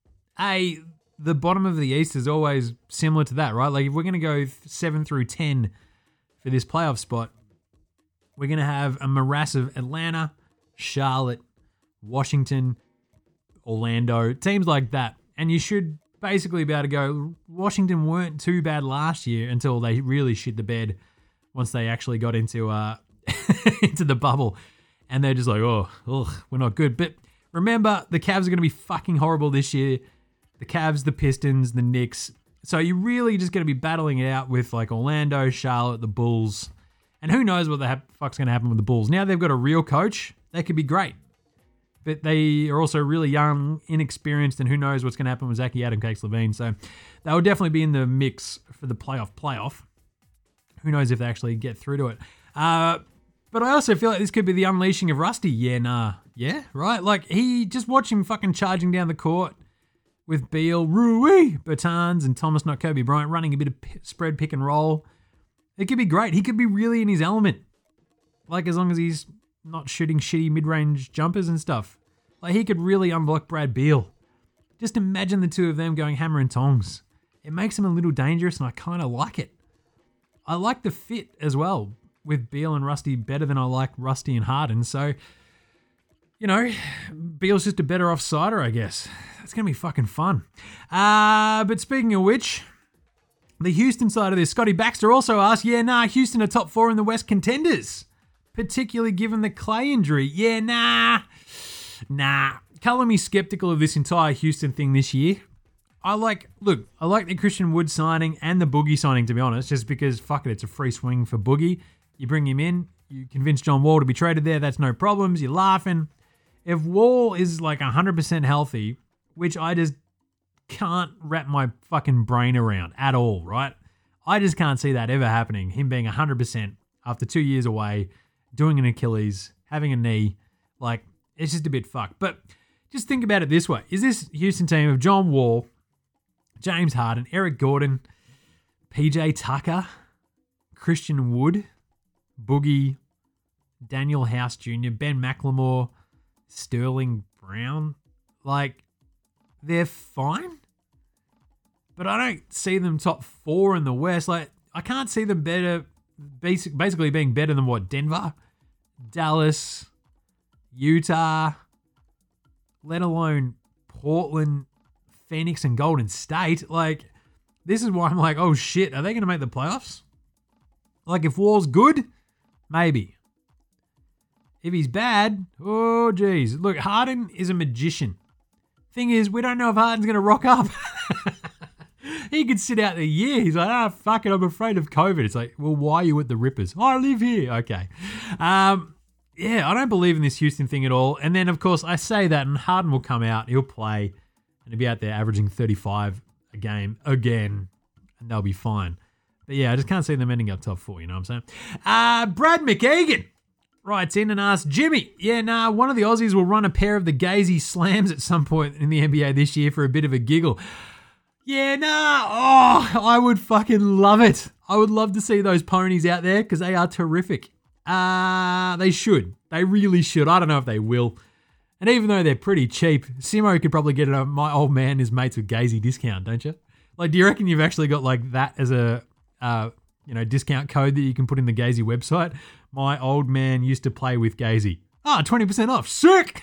A, the bottom of the East is always similar to that, right? Like, if we're going to go seven through ten for this playoff spot, we're going to have a morass of Atlanta, Charlotte, Washington, Orlando, teams like that. And you should basically be able to go, Washington weren't too bad last year until they really shit the bed once they actually got into uh into the bubble. And they're just like, oh, ugh, we're not good. But remember, the Cavs are going to be fucking horrible this year. The Cavs, the Pistons, the Knicks. So you're really just going to be battling it out with like Orlando, Charlotte, the Bulls. And who knows what the ha- fuck's going to happen with the Bulls. Now they've got a real coach. They could be great. But they are also really young, inexperienced, and who knows what's going to happen with Zachy Adam, Cakes Levine. So they will definitely be in the mix for the playoff playoff. Who knows if they actually get through to it. Uh, but I also feel like this could be the unleashing of Rusty. Yeah, nah. Yeah, right? Like, he, just watch him fucking charging down the court with Beal, Rui, Bertans, and Thomas, not Kobe Bryant, running a bit of p- spread pick and roll. It could be great. He could be really in his element. Like, as long as he's not shooting shitty mid-range jumpers and stuff. Like, he could really unblock Brad Beal. Just imagine the two of them going hammer and tongs. It makes him a little dangerous, and I kind of like it. I like the fit as well with Beal and Rusty better than I like Rusty and Harden. So, you know, Beal's just a better offsider, I guess. That's going to be fucking fun. Uh, but speaking of which, The Houston side of this, Scotty Baxter also asked, yeah, nah, Houston are top four in the West contenders, particularly given the Clay injury. Yeah, nah, nah. Color me skeptical of this entire Houston thing this year. I like, look, I like the Christian Wood signing and the Boogie signing, to be honest, just because, fuck it, it's a free swing for Boogie. You bring him in, you convince John Wall to be traded there, that's no problems, you're laughing. If Wall is like one hundred percent healthy, which I just can't wrap my fucking brain around at all, right? I just can't see that ever happening. Him being one hundred percent after two years away, doing an Achilles, having a knee, like, it's just a bit fucked. But just think about it this way. Is this Houston team of John Wall, James Harden, Eric Gordon, P J Tucker, Christian Wood, Boogie, Daniel House Junior, Ben McLemore, Sterling Brown, like, they're fine, but I don't see them top four in the West. Like, I can't see them better, basic, basically being better than what, Denver, Dallas, Utah, let alone Portland, Phoenix, and Golden State. Like, this is why I'm like, oh shit, are they going to make the playoffs? Like, if Wall's good, maybe. If he's bad, oh geez. Look, Harden is a magician. Thing is, we don't know if Harden's going to rock up. He could sit out the year. He's like, ah, oh, fuck it, I'm afraid of COVID. It's like, well, why are you at the Rippers? Oh, I live here. Okay. Um, yeah, I don't believe in this Houston thing at all. And then, of course, I say that, and Harden will come out, he'll play, and he'll be out there averaging thirty-five a game again, and they'll be fine. But yeah, I just can't see them ending up top four, you know what I'm saying? Uh, Brad McEgan writes in and asks, Jimmy, yeah, nah, one of the Aussies will run a pair of the Gazy slams at some point in the N B A this year for a bit of a giggle. Yeah, nah, oh, I would fucking love it. I would love to see those ponies out there because they are terrific. Uh, they should. They really should. I don't know if they will. And even though they're pretty cheap, Simo could probably get a my old man and his mates with Gazy discount, don't you? Like, do you reckon you've actually got like that as a uh, you know, discount code that you can put in the Gazy website? My old man used to play with Gazy. Ah, twenty percent off. Sick!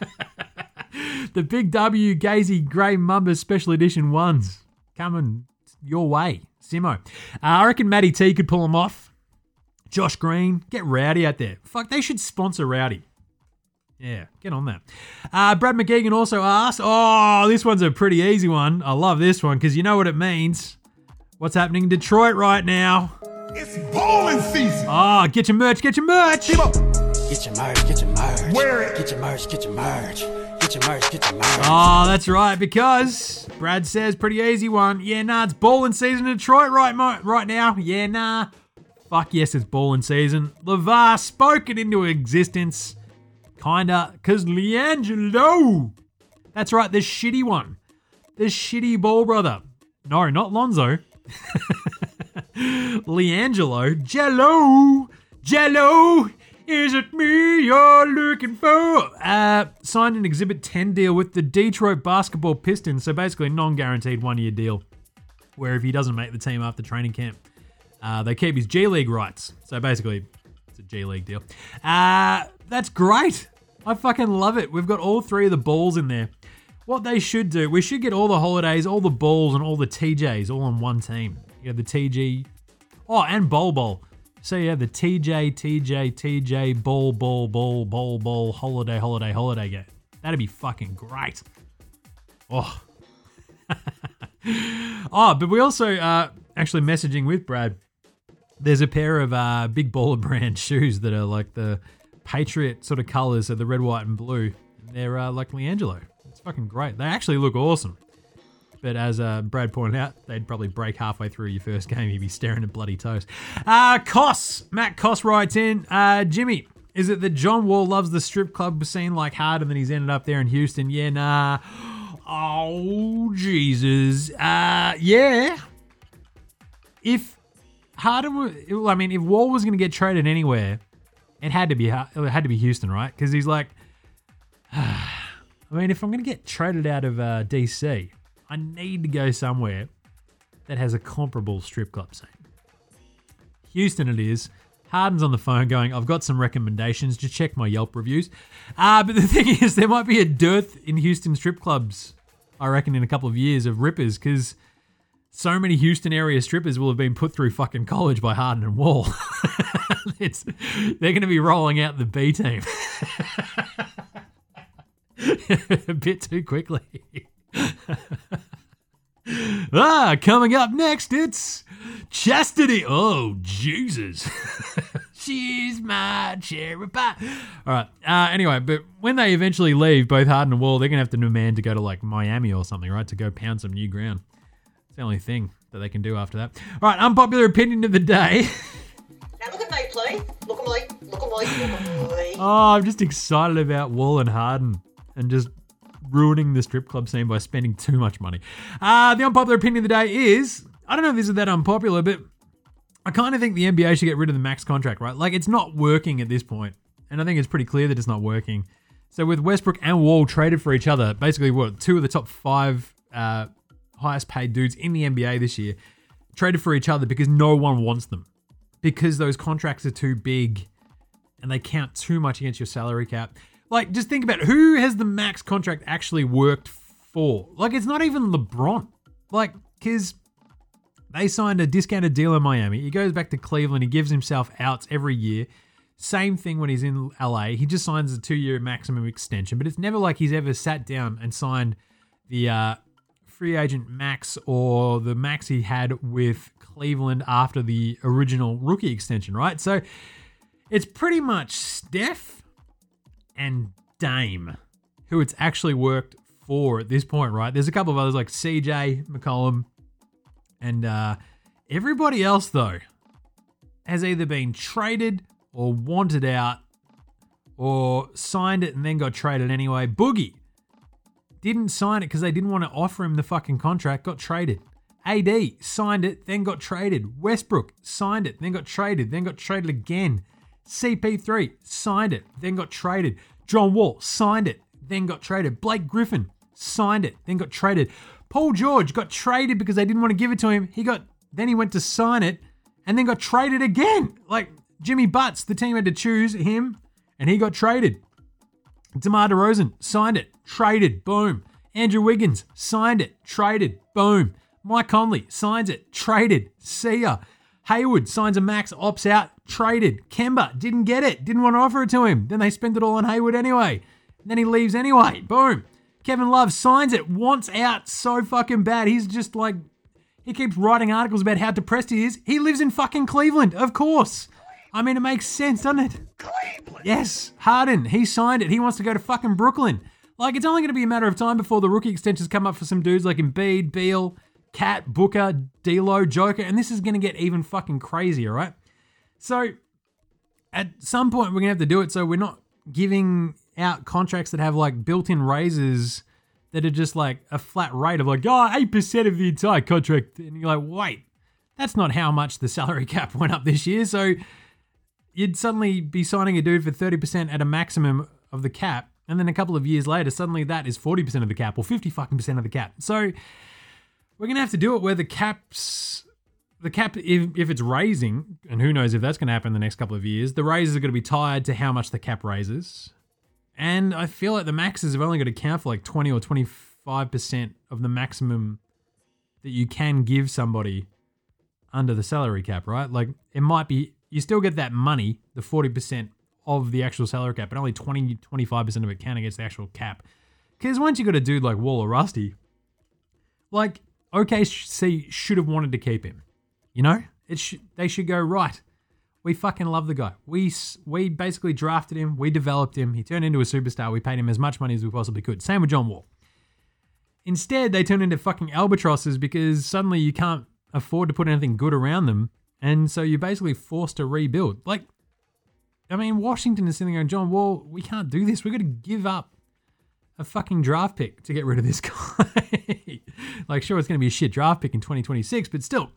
The Big W Gazy Grey Mamba Special Edition ones coming your way. Simo. Uh, I reckon Matty T could pull them off. Josh Green. Get Rowdy out there. Fuck, they should sponsor Rowdy. Yeah, get on that. Uh, Brad McGeegan also asked, oh, this one's a pretty easy one. I love this one because you know what it means. What's happening in Detroit right now? It's bowling season. Oh, get your merch, get your merch. Keep up. Get your merch, get your merch. Wear it. Get your merch, get your merch. Get your merch, get your merch. Oh, that's right, because Brad says pretty easy one. Yeah, nah, it's bowling season in Detroit right, mo- right now. Yeah, nah. Fuck yes, it's bowling season. LeVar spoke it into existence. Kinda, because LiAngelo. That's right, the shitty one. The shitty ball brother. No, not Lonzo. LiAngelo. Jello. Jello. Is it me you're looking for? Uh, signed an Exhibit ten deal with the Detroit Basketball Pistons. So basically a non-guaranteed one-year deal. Where if he doesn't make the team after training camp, uh, they keep his G League rights. So basically, it's a G League deal. Uh, that's great. I fucking love it. We've got all three of the balls in there. What they should do, we should get all the holidays, all the balls, and all the T Js all on one team. You have the T G. Oh, and Bowl Bowl. So you have the T J, T J, T J, ball, ball, ball, ball, ball, holiday, holiday, holiday game. That'd be fucking great. Oh. Oh, but we also uh, actually messaging with Brad. There's a pair of uh, Big Baller brand shoes that are like the Patriot sort of colors of the red, white, and blue. They're uh, like LiAngelo. It's fucking great. They actually look awesome. But as uh, Brad pointed out, they'd probably break halfway through your first game. You'd be staring at bloody toes. Uh, Koss. Matt Koss writes in, uh, Jimmy, is it that John Wall loves the strip club scene like hard and then he's ended up there in Houston? Yeah, nah. Oh, Jesus. Uh, yeah. If Harden were, I mean, if Wall was going to get traded anywhere, it had to be, it had to be Houston, right? Because he's like, I mean, if I'm going to get traded out of uh, D C, I need to go somewhere that has a comparable strip club scene. Houston it is. Harden's on the phone going, I've got some recommendations. Just check my Yelp reviews. Uh, but the thing is, there might be a dearth in Houston strip clubs, I reckon, in a couple of years of rippers because so many Houston area strippers will have been put through fucking college by Harden and Wall. it's they're going to be rolling out the B team a bit too quickly. ah, coming up next, it's Chastity. Oh, Jesus. She's my cherry pie. All right. Uh, anyway, but when they eventually leave, both Harden and Wall, they're going to have to demand to go to like Miami or something, right? To go pound some new ground. It's the only thing that they can do after that. All right. Unpopular opinion of the day. Now look at me, please. Look at me. Look at me. Look at me. Oh, I'm just excited about Wall and Harden and just ruining the strip club scene by spending too much money. Uh, the unpopular opinion of the day is, I don't know if this is that unpopular, but I kind of think the N B A should get rid of the max contract, right? Like, it's not working at this point, and I think it's pretty clear that it's not working. So with Westbrook and Wall traded for each other, basically what, two of the top five uh, highest paid dudes in the N B A this year, traded for each other because no one wants them. Because those contracts are too big and they count too much against your salary cap. Like, just think about it. Who has the max contract actually worked for? Like, it's not even LeBron. Like, because they signed a discounted deal in Miami. He goes back to Cleveland. He gives himself outs every year. Same thing when he's in L A. He just signs a two-year maximum extension. But it's never like he's ever sat down and signed the uh, free agent max or the max he had with Cleveland after the original rookie extension, right? So it's pretty much Steph and Dame who it's actually worked for at this point, right? There's a couple of others like C J McCollum, and uh, everybody else, though, has either been traded or wanted out or signed it and then got traded anyway. Boogie didn't sign it because they didn't want to offer him the fucking contract, got traded. A D signed it, then got traded. Westbrook signed it, then got traded, then got traded again. C P three signed it, then got traded. John Wall signed it, then got traded. Blake Griffin signed it, then got traded. Paul George got traded because they didn't want to give it to him. He got, then he went to sign it and then got traded again. Like Jimmy Butts, the team had to choose him and he got traded. DeMar DeRozan signed it, traded, boom. Andrew Wiggins signed it, traded, boom. Mike Conley signs it, traded, see ya. Hayward signs a max, opts out, traded. Kemba didn't get it, didn't want to offer it to him. Then they spent it all on Hayward anyway. And then he leaves anyway, boom. Kevin Love signs it, wants out so fucking bad. He's just like, he keeps writing articles about how depressed he is. He lives in fucking Cleveland, of course. I mean, it makes sense, doesn't it? Cleveland. Yes, Harden, he signed it. He wants to go to fucking Brooklyn. Like, it's only going to be a matter of time before the rookie extensions come up for some dudes like Embiid, Beal, Cat, Booker, D'Lo, Joker, and this is going to get even fucking crazier, right? So, at some point, we're going to have to do it so we're not giving out contracts that have, like, built-in raises that are just, like, a flat rate of, like, oh, eight percent of the entire contract. And you're like, wait, that's not how much the salary cap went up this year. So, you'd suddenly be signing a dude for thirty percent at a maximum of the cap, and then a couple of years later, suddenly that is forty percent of the cap or fifty fucking percent of the cap. So, we're going to have to do it where the caps, the cap, if, if it's raising, and who knows if that's going to happen in the next couple of years, the raises are going to be tied to how much the cap raises. And I feel like the maxes have only got to count for like twenty or twenty-five percent of the maximum that you can give somebody under the salary cap, right? Like, it might be, you still get that money, the forty percent of the actual salary cap, but only twenty, twenty-five percent of it count against the actual cap. Because once you got a dude like Wall or Rusty, like, O K C should have wanted to keep him. You know? It sh- They should go, right, we fucking love the guy. We we basically drafted him. We developed him. He turned into a superstar. We paid him as much money as we possibly could. Same with John Wall. Instead, they turn into fucking albatrosses because suddenly you can't afford to put anything good around them. And so you're basically forced to rebuild. Like, I mean, Washington is sitting there going, John Wall, we can't do this. We've got to give up a fucking draft pick to get rid of this guy. Like, sure, it's going to be a shit draft pick in twenty twenty-six, but still,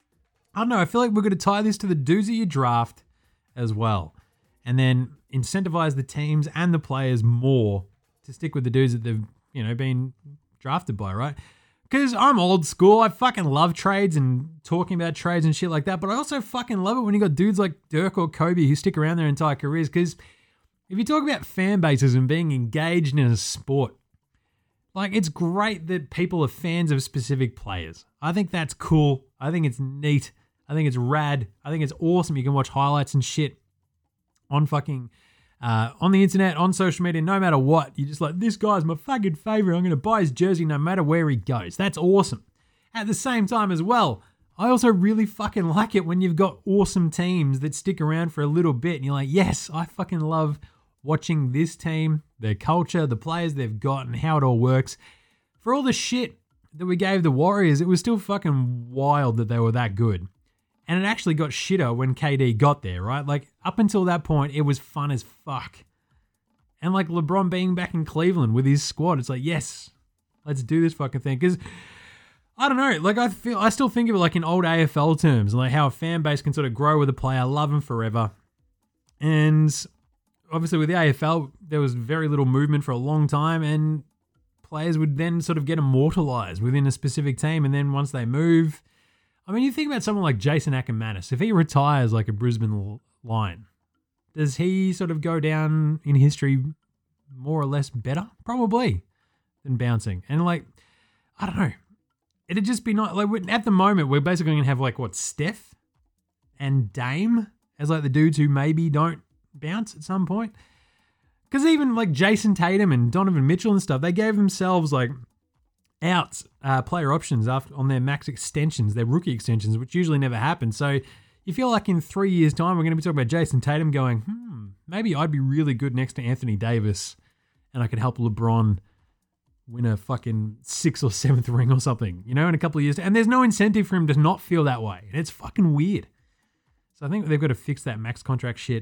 I don't know. I feel like we're going to tie this to the dudes that you draft as well, and then incentivize the teams and the players more to stick with the dudes that they've, you know, been drafted by, right? Because I'm old school. I fucking love trades and talking about trades and shit like that, but I also fucking love it when you got dudes like Dirk or Kobe who stick around their entire careers. Because if you talk about fan bases and being engaged in a sport, like, it's great that people are fans of specific players. I think that's cool. I think it's neat. I think it's rad. I think it's awesome. You can watch highlights and shit on fucking, uh, on the internet, on social media, no matter what. You're just like, this guy's my fucking favorite. I'm going to buy his jersey no matter where he goes. That's awesome. At the same time as well, I also really fucking like it when you've got awesome teams that stick around for a little bit and you're like, yes, I fucking love watching this team, their culture, the players they've got, and how it all works. For all the shit that we gave the Warriors, it was still fucking wild that they were that good. And it actually got shitter when K D got there, right? Like, up until that point, it was fun as fuck. And like LeBron being back in Cleveland with his squad, it's like, yes, let's do this fucking thing. Because I don't know, like I feel, I still think of it like in old A F L terms, like how a fan base can sort of grow with a player, love him forever. And obviously with the A F L, there was very little movement for a long time, and players would then sort of get immortalized within a specific team. And then once they move, I mean, you think about someone like Jason Ackermanis. If he retires like a Brisbane Lion, does he sort of go down in history more or less better? Probably, than bouncing. And like, I don't know. It'd just be not like at the moment we're basically going to have like what Steph and Dame as like the dudes who maybe don't bounce at some point. Because even like Jason Tatum and Donovan Mitchell and stuff, they gave themselves like outs, uh, player options after on their max extensions, their rookie extensions, which usually never happen. So you feel like in three years' time we're going to be talking about Jason Tatum going, hmm, maybe I'd be really good next to Anthony Davis, and I could help LeBron win a fucking sixth or seventh ring or something, you know, in a couple of years. And there's no incentive for him to not feel that way. And it's fucking weird. So I think they've got to fix that max contract shit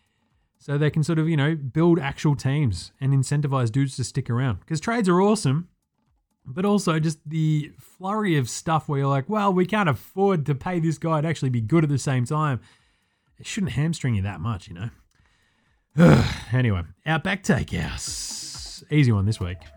so they can sort of, you know, build actual teams and incentivize dudes to stick around. Because trades are awesome, but also just the flurry of stuff where you're like, well, we can't afford to pay this guy to actually be good at the same time. It shouldn't hamstring you that much, you know. Anyway, Outback Takehouse. Easy one this week.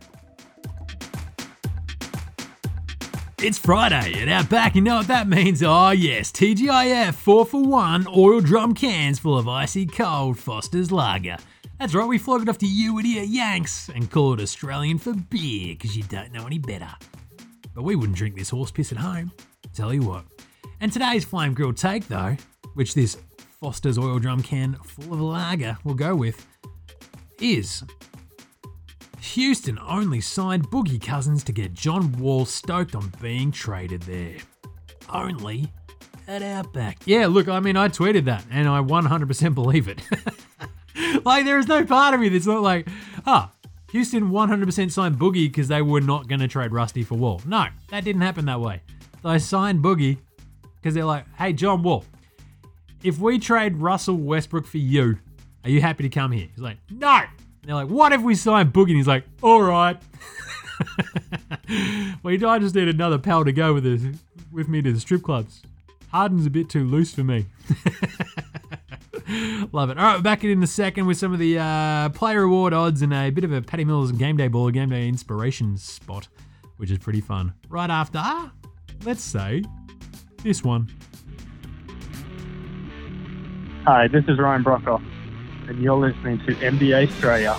It's Friday at Outback. You know what that means? Oh yes, T G I F four for one oil drum cans full of icy cold Foster's Lager. That's right, we flog it off to you idiot Yanks and call it Australian for beer because you don't know any better. But we wouldn't drink this horse piss at home, tell you what. And today's flame grilled take though, which this Foster's oil drum can full of lager will go with, is Houston only signed Boogie Cousins to get John Wall stoked on being traded there. Only at Outback. Yeah, look, I mean, I tweeted that and I one hundred percent believe it. Like, there is no part of me that's not like, ah, oh, Houston one hundred percent signed Boogie because they were not going to trade Rusty for Wall. No, that didn't happen that way. They signed Boogie because they're like, hey, John Wall, if we trade Russell Westbrook for you, are you happy to come here? He's like, no. They're like, what if we sign Boogie? And he's like, all right. Well, I just need another pal to go with this, with me to the strip clubs. Harden's a bit too loose for me. Love it. All right, back in a second with some of the uh, player award odds and a bit of a Patty Mills game day ball, game day inspiration spot, which is pretty fun. Right after, let's say, this one. Hi, this is Ryan Brockhoff, and you're listening to N B A Australia.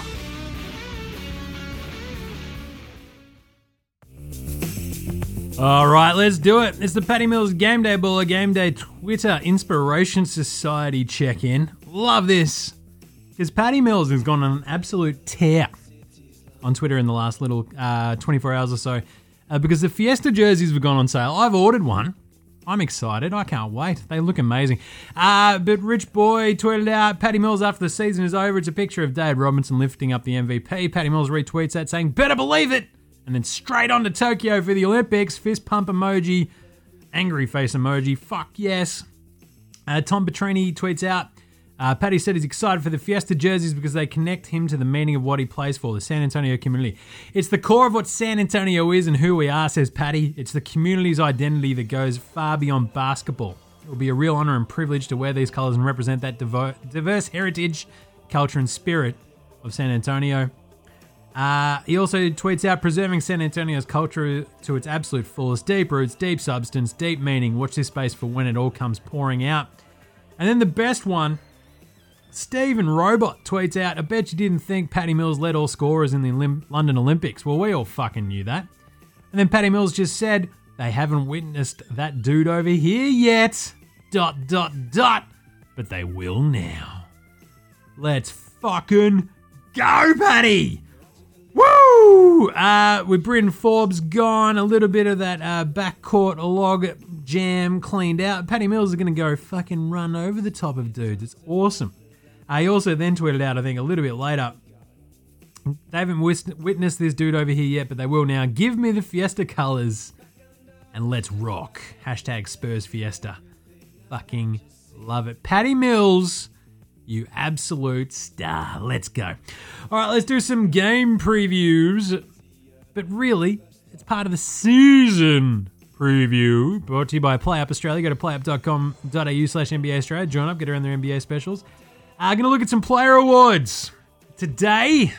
All right, let's do it. It's the Patty Mills Game Day Baller Game Day Twitter Inspiration Society check-in. Love this. Because Patty Mills has gone on an absolute tear on Twitter in the last little uh, twenty-four hours or so uh, because the Fiesta jerseys have gone on sale. I've ordered one. I'm excited. I can't wait. They look amazing. Uh, but Rich Boy tweeted out, Patty Mills after the season is over. It's a picture of Dave Robinson lifting up the M V P. Patty Mills retweets that saying, better believe it. And then straight on to Tokyo for the Olympics. Fist pump emoji. Angry face emoji. Fuck yes. Uh, Tom Petrini tweets out, uh, Patty said he's excited for the Fiesta jerseys because they connect him to the meaning of what he plays for, the San Antonio community. It's the core of what San Antonio is and who we are, says Patty. It's the community's identity that goes far beyond basketball. It will be a real honor and privilege to wear these colors and represent that divo- diverse heritage, culture, and spirit of San Antonio. Uh, he also tweets out, preserving San Antonio's culture to its absolute fullest. Deep roots, deep substance, deep meaning. Watch this space for when it all comes pouring out. And then the best one Stephen Robot tweets out, I bet you didn't think Patty Mills led all scorers in the Olymp- London Olympics. Well, we all fucking knew that. And then Patty Mills just said, they haven't witnessed that dude over here yet. Dot, dot, dot. But they will now. Let's fucking go, Patty! Woo! Uh, with Bryn Forbes gone, a little bit of that uh, backcourt log jam cleaned out. Patty Mills is going to go fucking run over the top of dudes. It's awesome. Uh, he also then tweeted out, I think, a little bit later, they haven't wis- witnessed this dude over here yet, but they will now. Give me the Fiesta colours and let's rock. Hashtag Spurs Fiesta. Fucking love it. Patty Mills, you absolute star. Let's go. All right, let's do some game previews. But really, it's part of the season preview brought to you by PlayUp Australia. Go to playup.com.au slash NBA Australia. Join up, get around their N B A specials. I'm uh, going to look at some player awards. Today,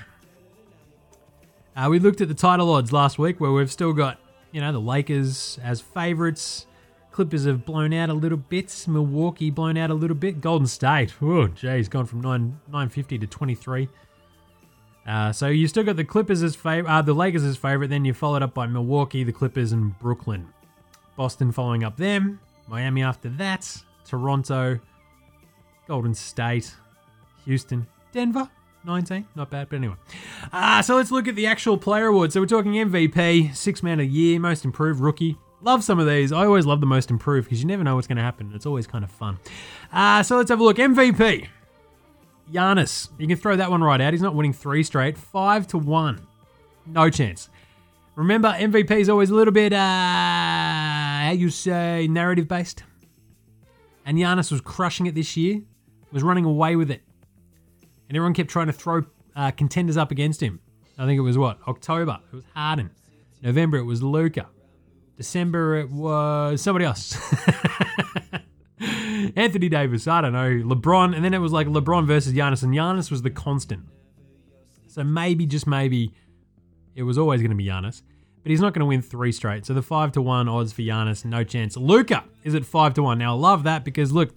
uh, we looked at the title odds last week where we've still got, you know, the Lakers as favourites. Clippers have blown out a little bit. Milwaukee blown out a little bit. Golden State, oh, geez, gone from nine nine fifty to twenty-three. Uh, so you still got the Clippers as fav- uh, the Lakers as favourite. Then you followed up by Milwaukee, the Clippers, and Brooklyn. Boston following up them. Miami after that. Toronto, Golden State, Houston, Denver, nineteen. Not bad, but anyway. Uh, so let's look at the actual player awards. So we're talking M V P, Sixth Man of the Year, Most Improved Rookie. Love some of these. I always love the Most Improved because you never know what's going to happen. It's always kind of fun. Uh, so let's have a look. M V P. Giannis. You can throw that one right out. He's not winning three straight. Five to one. No chance. Remember, M V P is always a little bit, uh, how you say, narrative-based. And Giannis was crushing it this year. Was running away with it. And everyone kept trying to throw uh, contenders up against him. I think it was what? October. It was Harden. November, it was Luka. December, it was somebody else. Anthony Davis, I don't know. LeBron. And then it was like LeBron versus Giannis. And Giannis was the constant. So maybe, just maybe, it was always going to be Giannis. But he's not going to win three straight. So the five to one odds for Giannis, no chance. Luka is at five to one. Now, I love that because, look,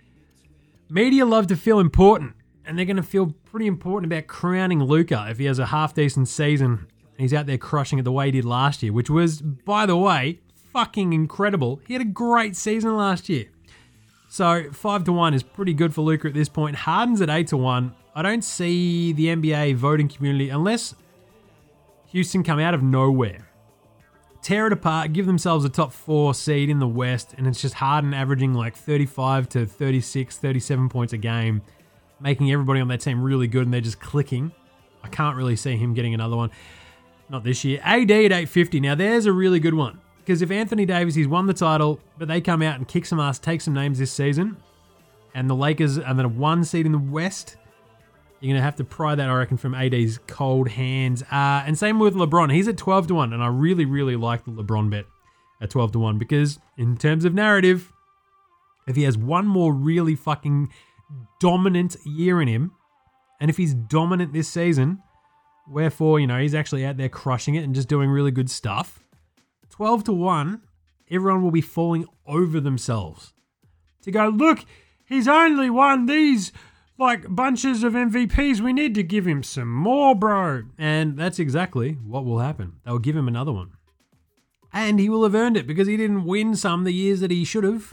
media love to feel important. And they're going to feel pretty important about crowning Luka if he has a half-decent season and he's out there crushing it the way he did last year, which was, by the way, fucking incredible. He had a great season last year. So five to one is pretty good for Luka at this point. Harden's at eight to one. I don't see the N B A voting community, unless Houston come out of nowhere, tear it apart, give themselves a top four seed in the West, and it's just Harden averaging like thirty-five to thirty-six, thirty-seven points a game, making everybody on that team really good, and they're just clicking. I can't really see him getting another one. Not this year. A D at eight fifty. Now, there's a really good one. Because if Anthony Davis, he's won the title, but they come out and kick some ass, take some names this season, and the Lakers are the one seed in the West, you're going to have to pry that, I reckon, from A D's cold hands. Uh, and same with LeBron. He's at twelve to one, and I really, really like the LeBron bet at twelve to one, because in terms of narrative, if he has one more really fucking dominant year in him, and if he's dominant this season, wherefore, you know, he's actually out there crushing it and just doing really good stuff, twelve to one, everyone will be falling over themselves to go, look, he's only won these like bunches of M V Ps. We need to give him some more, bro. And that's exactly what will happen. They'll give him another one. And he will have earned it because he didn't win some the years that he should have.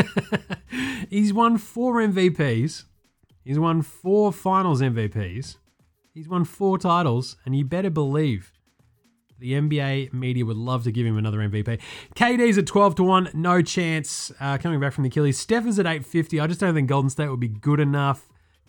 He's won four M V Ps. He's won four finals M V Ps. He's won four titles. And you better believe the N B A media would love to give him another M V P. K D's at twelve to one. No chance. Uh, coming back from the Achilles. Steph is at eight fifty. I just don't think Golden State would be good enough.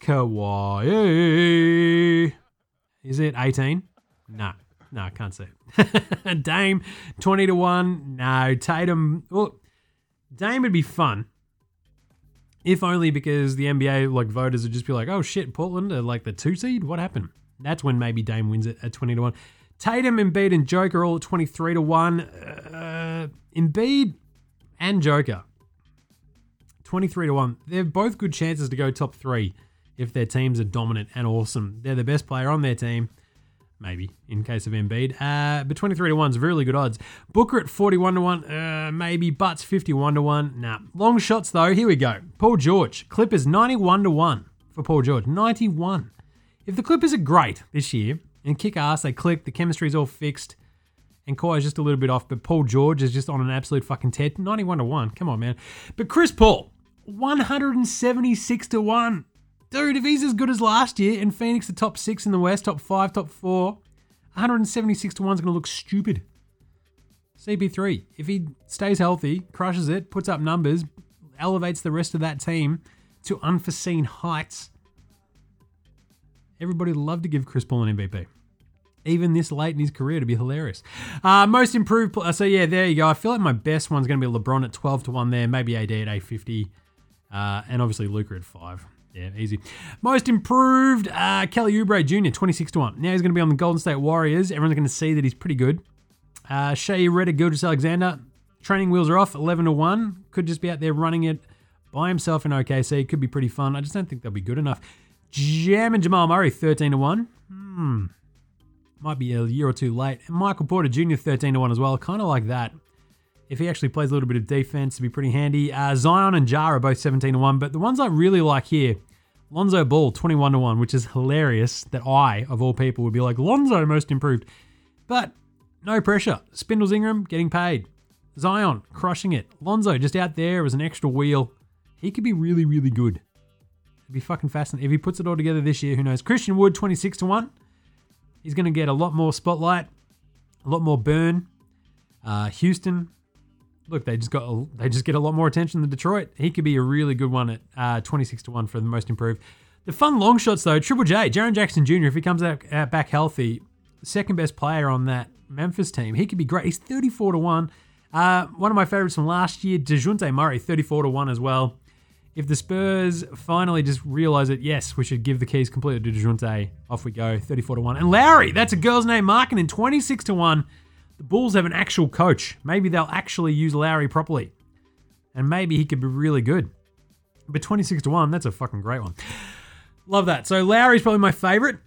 Kawhi. Is it eighteen? No. No, I can't see it. Dame, twenty to one. No. Tatum. Well, Dame would be fun. If only because the N B A like voters would just be like, oh shit, Portland are like the two seed? What happened? That's when maybe Dame wins it at twenty to one. Tatum, Embiid, and Joker all at twenty-three to one. Uh, Embiid and Joker, twenty-three to one. They're both good chances to go top three if their teams are dominant and awesome. They're the best player on their team. Maybe, in case of Embiid. Uh, but twenty-three to one is really good odds. Booker at forty-one to one. Uh, maybe. Butts fifty-one to one. Nah. Long shots, though. Here we go. Paul George. Clippers ninety-one to one. for Paul George. ninety-one. If the Clippers are great this year and kick ass, they click, the chemistry's all fixed, and Kawhi's just a little bit off, but Paul George is just on an absolute fucking tear. ninety-one to one. Come on, man. But Chris Paul, one hundred seventy-six to one. Dude, if he's as good as last year and Phoenix the top six in the West, top five, top four, one hundred seventy-six to one is going to look stupid. C P three, if he stays healthy, crushes it, puts up numbers, elevates the rest of that team to unforeseen heights, everybody would love to give Chris Paul an M V P. Even this late in his career, to be hilarious. Uh, most improved, so yeah, there you go. I feel like my best one's going to be LeBron at twelve to one there, maybe A D at eight fifty, uh, and obviously Luka at five. Yeah, easy. Most improved, uh, Kelly Oubre Junior, twenty-six to one. Now he's going to be on the Golden State Warriors. Everyone's going to see that he's pretty good. Uh, Shea Reddick, Gilgeous-Alexander, training wheels are off, eleven to one. Could just be out there running it by himself in O K C. Could be pretty fun. I just don't think they'll be good enough. Jam and Jamal Murray, thirteen to one. Hmm. Might be a year or two late. And Michael Porter Junior, thirteen to one as well. Kind of like that. If he actually plays a little bit of defense, it'd be pretty handy. Uh, Zion and Ja are both seventeen to one. But the ones I really like here, Lonzo Ball, twenty-one to one, which is hilarious that I, of all people, would be like, Lonzo most improved. But no pressure. Spindles Ingram getting paid. Zion crushing it. Lonzo just out there as an extra wheel. He could be really, really good. It'd be fucking fascinating. If he puts it all together this year, who knows? Christian Wood, twenty-six to one. He's going to get a lot more spotlight, a lot more burn. Uh, Houston, look, they just got a, they just get a lot more attention than Detroit. He could be a really good one at uh, twenty-six to one for the most improved. The fun long shots though, Triple J, Jaren Jackson Junior, if he comes out, out back healthy, second best player on that Memphis team. He could be great. He's thirty-four to one. Uh, one of my favorites from last year, DeJounte Murray, thirty-four to one as well. If the Spurs finally just realize it, yes, we should give the keys completely to DeJounte. Off we go, thirty-four to one. And Lowry, that's a girl's name, Markkanen, twenty-six to one. The Bulls have an actual coach. Maybe they'll actually use Lowry properly. And maybe he could be really good. But twenty-six to one, that's a fucking great one. Love that. So Lowry's probably my favorite.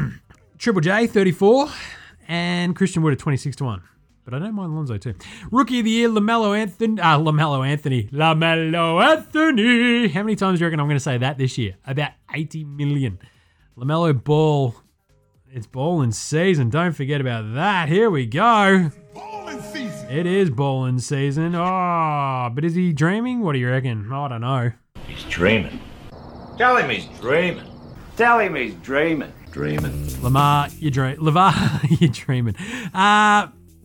Triple J, thirty-four. And Christian Wood at twenty-six to one. But I don't mind Lonzo too. Rookie of the year, LaMelo Anthony. Ah, LaMelo Anthony. LaMelo Anthony. How many times do you reckon I'm going to say that this year? About eighty million. LaMelo Ball. It's ballin' season. Don't forget about that. Here we go. Ballin' season. It is ballin' season. Oh, but is he dreaming? What do you reckon? I don't know. He's dreaming. Tell him he's dreaming. Tell him he's dreaming. Dreaming. Lamar, you're dreaming. LeVar, you're dreaming. Uh...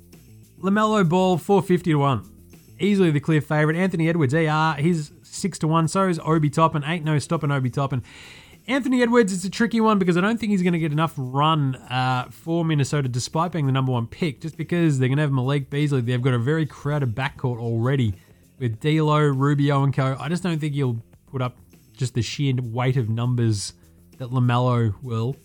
LaMelo Ball, four fifty to one. Easily the clear favourite. Anthony Edwards, E R, he's six to one. So is Obi Toppin. Ain't no stopping Obi Toppin. Anthony Edwards, it's a tricky one because I don't think he's going to get enough run uh, for Minnesota despite being the number one pick, just because they're going to have Malik Beasley. They've got a very crowded backcourt already with D'Lo, Rubio, and co. I just don't think he'll put up just the sheer weight of numbers that LaMelo will.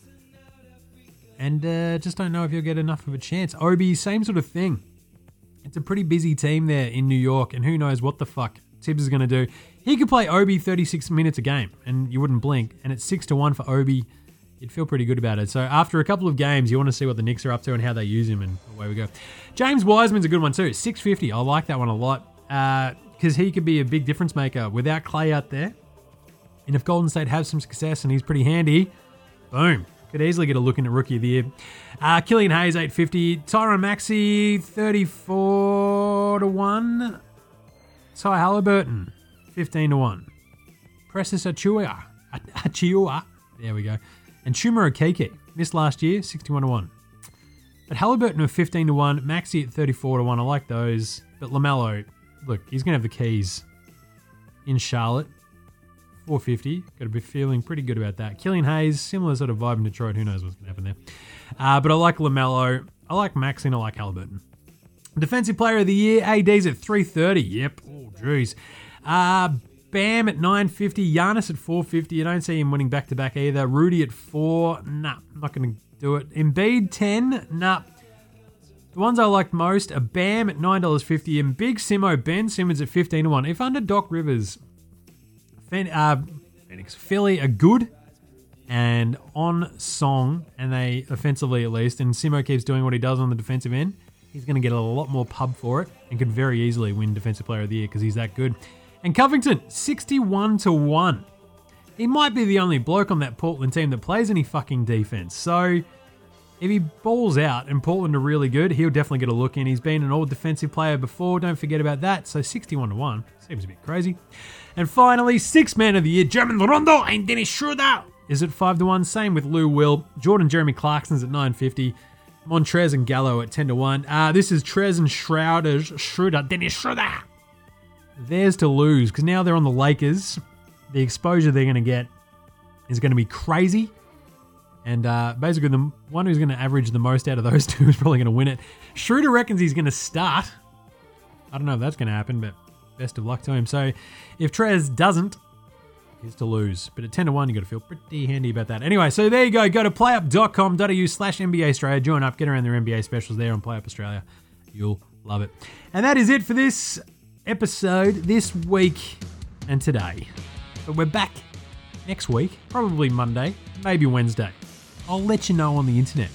And uh, just don't know if he'll get enough of a chance. Obi, same sort of thing. It's a pretty busy team there in New York, and who knows what the fuck Tibbs is going to do. He could play Obi thirty-six minutes a game, and you wouldn't blink. And it's six to one for Obi. You'd feel pretty good about it. So after a couple of games, you want to see what the Knicks are up to and how they use him, and away we go. James Wiseman's a good one too. six fifty. I like that one a lot because uh, he could be a big difference maker without Clay out there. And if Golden State has some success and he's pretty handy, boom. Could easily get a look into Rookie of the Year. Uh, Killian Hayes, eight fifty. Tyron Maxey, thirty-four to one. Ty Halliburton, fifteen to one. Precious Achiuwa. Achiuwa. There we go. And Chuma Okeke, missed last year, sixty-one to one. But Halliburton at fifteen to one. Maxey at thirty-four to one. I like those. But LaMelo, look, he's going to have the keys in Charlotte. four fifty. Got to be feeling pretty good about that. Killian Hayes, similar sort of vibe in Detroit. Who knows what's going to happen there. Uh, but I like LaMelo. I like Maxey and I like Halliburton. Defensive Player of the Year, A D's at three thirty. Yep. Oh, jeez. Uh, Bam at nine fifty. Giannis at four fifty. I don't see him winning back-to-back either. Rudy at four. Nah, I'm not going to do it. Embiid, ten. Nah. The ones I liked most are Bam at nine fifty and Big Simo, Ben Simmons at fifteen to one. If under Doc Rivers, Uh, Phoenix, Philly are good and on song, and they offensively at least, and Simo keeps doing what he does on the defensive end, he's going to get a lot more pub for it and could very easily win Defensive Player of the Year because he's that good. And Covington, sixty-one to one. he might be the only bloke on that Portland team that plays any fucking defense. So if he balls out and Portland are really good, he'll definitely get a look in. He's been an all-defensive player before. Don't forget about that. So sixty-one to one. Seems a bit crazy. And finally, sixth man of the year, German Rondo and Dennis Schroeder is at five to one. Same with Lou Will. Jordan Jeremy Clarkson's at nine fifty. Montrez and Gallo at ten to one. Uh, this is Trez and Schroeder's Schroeder. Dennis Schroeder. Theirs to lose because now they're on the Lakers. The exposure they're going to get is going to be crazy. And uh, basically, the one who's going to average the most out of those two is probably going to win it. Schroeder reckons he's going to start. I don't know if that's going to happen, but best of luck to him. So if Trez doesn't, he's to lose. But at ten to one, you've got to feel pretty handy about that. Anyway, so there you go. Go to playup.com.au slash NBA Australia. Join up. Get around their N B A specials there on PlayUp Australia. You'll love it. And that is it for this episode this week and today. But we're back next week, probably Monday, maybe Wednesday. I'll let you know on the internet.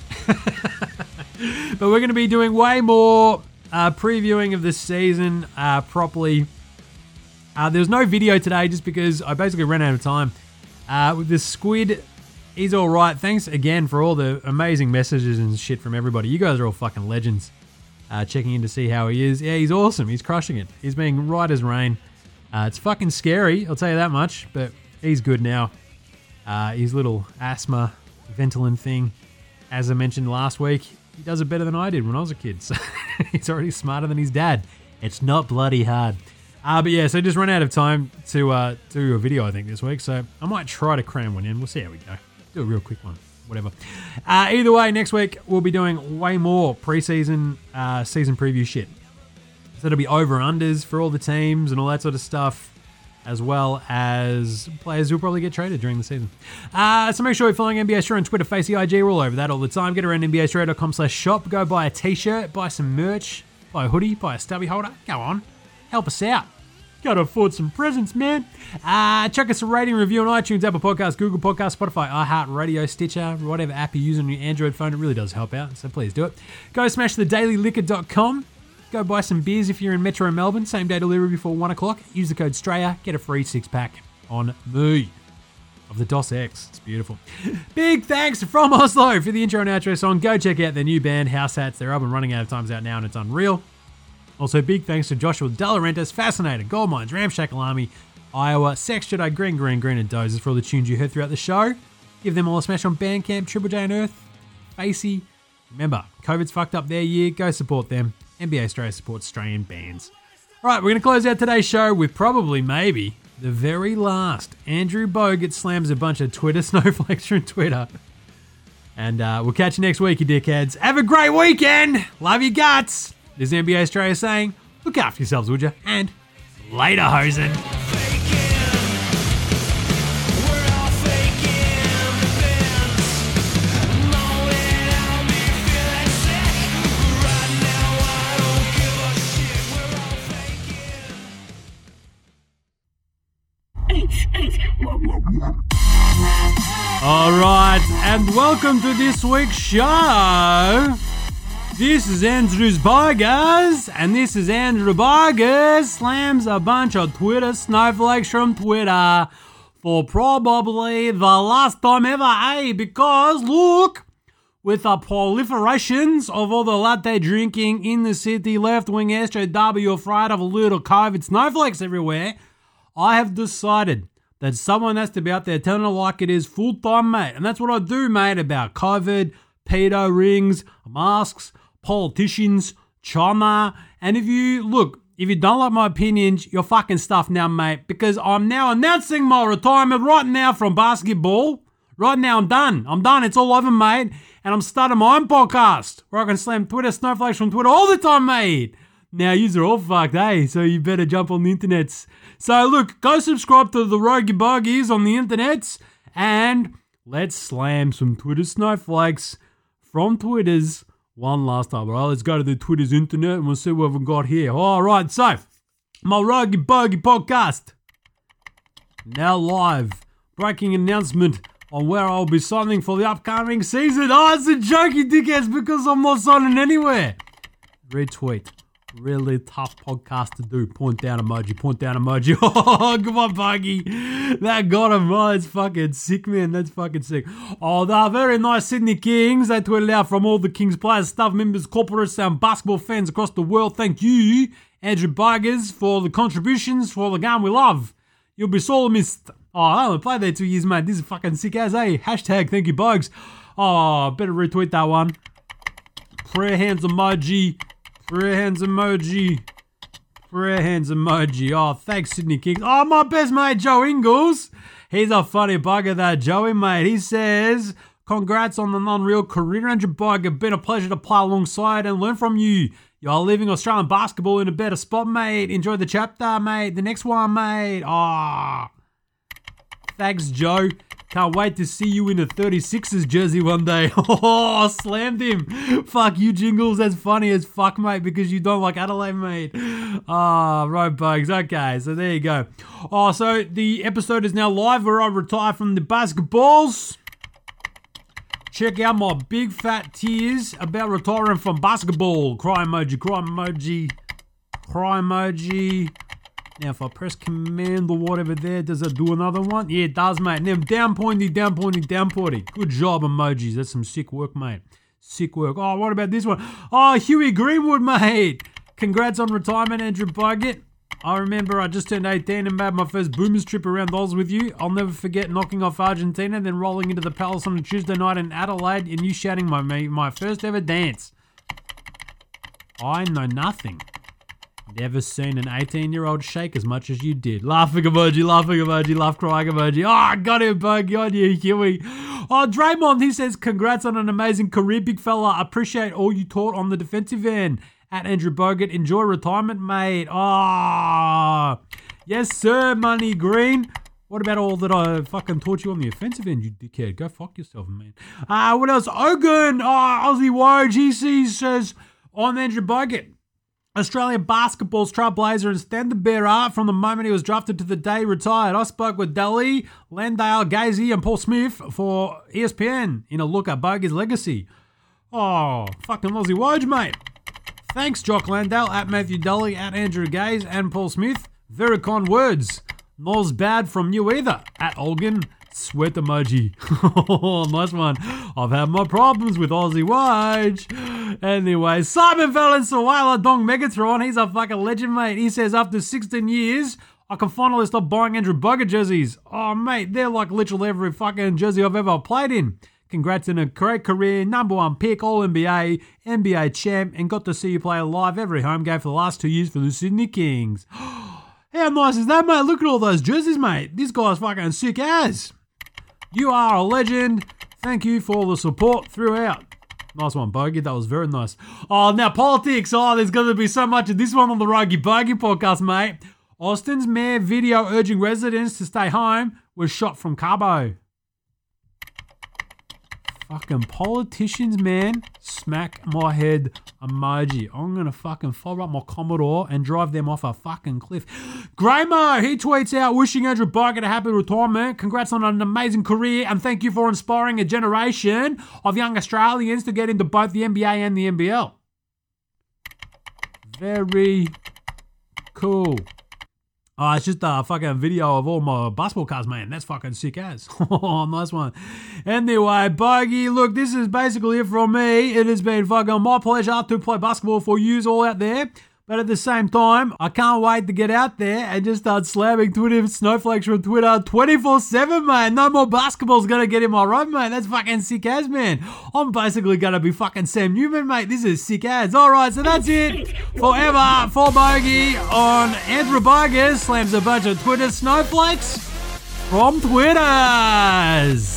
But we're going to be doing way more uh, previewing of the season uh, properly. Uh, there's no video today just because I basically ran out of time. Uh, with the squid, he's all right. Thanks again for all the amazing messages and shit from everybody. You guys are all fucking legends. Uh, checking in to see how he is. Yeah, he's awesome. He's crushing it. He's being right as rain. Uh, it's fucking scary, I'll tell you that much, but he's good now. Uh, his little asthma Ventolin thing, as I mentioned last week, he does it better than I did when I was a kid. So he's already smarter than his dad. It's not bloody hard. Uh, but yeah, so just run out of time to uh, do a video, I think, this week. So I might try to cram one in. We'll see how we go. Do a real quick one. Whatever. Uh, either way, next week we'll be doing way more preseason uh, season preview shit. So it'll be over-unders for all the teams and all that sort of stuff, as well as players who'll probably get traded during the season. Uh, so make sure you're following N B A Australia on Twitter, Facey, I G. We're all over that all the time. Get around N B A Australia dot com slash shop. Go buy a t-shirt, buy some merch, buy a hoodie, buy a stubby holder. Go on. Help us out. Gotta afford some presents, man. Uh, check us a rating review on iTunes, Apple Podcasts, Google Podcasts, Spotify, iHeartRadio, Stitcher, whatever app you use on your Android phone. It really does help out, so please do it. Go smash the daily liquor dot com. Go buy some beers if you're in Metro Melbourne. Same day delivery before one o'clock. Use the code Straya. Get a free six-pack on me of the DOS X. It's beautiful. Big thanks from Oslo for the intro and outro song. Go check out their new band, House Hats. They're up and running out of times out now, and it's unreal. Also, big thanks to Joshua Delarentis, Fascinator, Gold Mines, Ramshackle Army, Iowa, Sex Jedi, Green Green Green, and Dozers for all the tunes you heard throughout the show. Give them all a smash on Bandcamp, Triple J and Earth, Facey. Remember, COVID's fucked up their year. Go support them. N B A Australia supports Australian bands. All right, we're going to close out today's show with probably, maybe, the very last. Andrew Bogut slams a bunch of Twitter snowflakes from Twitter. And uh, we'll catch you next week, you dickheads. Have a great weekend. Love your guts. This is N B A Australia saying, look after yourselves, would you? And later, hosen. All right, and welcome to this week's show. This is Andrew's Burgers, and this is Andrew Burgers slams a bunch of Twitter snowflakes from Twitter for probably the last time ever, eh? Because, look, with the proliferations of all the latte drinking in the city, left-wing S J W afraid of a little COVID snowflakes everywhere, I have decided that someone has to be out there telling it like it is full time, mate. And that's what I do, mate, about COVID, pedo rings, masks, politicians, China. And if you, look, if you don't like my opinions, you're fucking stuffed now, mate, because I'm now announcing my retirement right now from basketball. Right now, I'm done. I'm done. It's all over, mate. And I'm starting my own podcast where I can slam Twitter snowflakes from Twitter all the time, mate. Now, yous are all fucked, eh? So you better jump on the internets. So look, go subscribe to the Rogie Buggies on the internets and let's slam some Twitter snowflakes from Twitter's one last time. All right, let's go to the Twitter's internet and we'll see what we've got here. All right, so my Rogie Buggy podcast now live. Breaking announcement on where I'll be signing for the upcoming season. Oh, it's a joke, you dickheads, because I'm not signing anywhere. Retweet. Really tough podcast to do. Point down emoji, point down emoji. Oh, come on, Buggy. That got him. Oh, that's fucking sick, man. That's fucking sick. Oh, they're very nice Sydney Kings. They tweeted out from all the Kings players, staff members, corporates, and basketball fans across the world. Thank you, Andrew Burgers, for the contributions for the game we love. You'll be sorely missed. Oh, I haven't played there two years, mate. This is fucking sick as, eh? Hashtag thank you, Bugs. Oh, better retweet that one. Prayer hands emoji. Prayer hands emoji. Prayer hands emoji. Oh, thanks, Sydney Kings. Oh, my best mate, Joe Ingles. He's a funny bugger, that Joey, mate. He says, congrats on an unreal career, Andrew Bugger. Been a pleasure to play alongside and learn from you. You are leaving Australian basketball in a better spot, mate. Enjoy the chapter, mate. The next one, mate. Ah. Oh. Thanks, Joe. Can't wait to see you in a thirty-sixers jersey one day. Oh, slammed him. Fuck you, Jingles. That's funny as fuck, mate, because you don't like Adelaide, mate. Ah, oh, right, Bugs. Okay, so there you go. Oh, so the episode is now live where I retire from the basketballs. Check out my big fat tears about retiring from basketball. Cry emoji, cry emoji, cry emoji. Now, if I press command or whatever there, does it do another one? Yeah, it does, mate. Now, down pointy, down pointy, down pointy. Good job, emojis. That's some sick work, mate. Sick work. Oh, what about this one? Oh, Huey Greenwood, mate. Congrats on retirement, Andrew Boggett. I remember I just turned eighteen and made my first Boomers trip around Oz with you. I'll never forget knocking off Argentina, then rolling into the Palace on a Tuesday night in Adelaide and you shouting my, my first ever dance. I know nothing. Never seen an eighteen-year-old shake as much as you did. Laughing emoji, laughing emoji, laugh crying emoji. Oh, I got him, bug. On you, Huey. Oh, Draymond, he says, congrats on an amazing career, big fella. Appreciate all you taught on the defensive end. At Andrew Bogut, enjoy retirement, mate. Ah, oh, yes, sir, Money Green. What about all that I fucking taught you on the offensive end, you dickhead? Go fuck yourself, man. Ah, uh, what else? Ogun, oh, Aussie Woj, G C says, I'm Andrew Bogut. Australian basketball's trailblazer and standard bearer from the moment he was drafted to the day he retired. I spoke with Daly, Landale, Gazy and Paul Smith for E S P N in a look at Bogey's legacy. Oh, fucking Aussie Woj, mate. Thanks, Jock Landale, at Matthew Daly, at Andrew Gaze and Paul Smith. Very kind words. No's bad from you either. At Olgan, sweat emoji. Nice one. I've had my problems with Aussie Woj. Anyway, Simon Valenzuela, Dong Megatron, he's a fucking legend, mate. He says, after sixteen years, I can finally stop buying Andrew Bogut jerseys. Oh, mate, they're like literally every fucking jersey I've ever played in. Congrats on a great career, number one pick, All N B A, N B A champ, and got to see you play live every home game for the last two years for the Sydney Kings. How nice is that, mate? Look at all those jerseys, mate. This guy's fucking sick as. You are a legend. Thank you for all the support throughout. Nice one, Bogey. That was very nice. Oh, now politics. Oh, there's going to be so much of this one on the Rogie Bogey podcast, mate. Austin's mayor video urging residents to stay home was shot from Cabo. Fucking politicians, man. Smack my head emoji. I'm going to fucking fire up my Commodore and drive them off a fucking cliff. Graymo, he tweets out, wishing Andrew Bogut a happy retirement. Congrats on an amazing career and thank you for inspiring a generation of young Australians to get into both the N B A and the N B L. Very cool. Oh, it's just a fucking video of all my basketball cards, man. That's fucking sick as. Oh, nice one. Anyway, Bogey, look, this is basically it from me. It has been fucking my pleasure to play basketball for yous all out there. But at the same time, I can't wait to get out there and just start slamming Twitter snowflakes from Twitter twenty-four seven, man. No more basketball's going to get in my road, man. That's fucking sick as, man. I'm basically going to be fucking Sam Newman, mate. This is sick as. All right, so that's it. Forever for Bogey on Andrew Bogus slams a bunch of Twitter snowflakes from Twitters.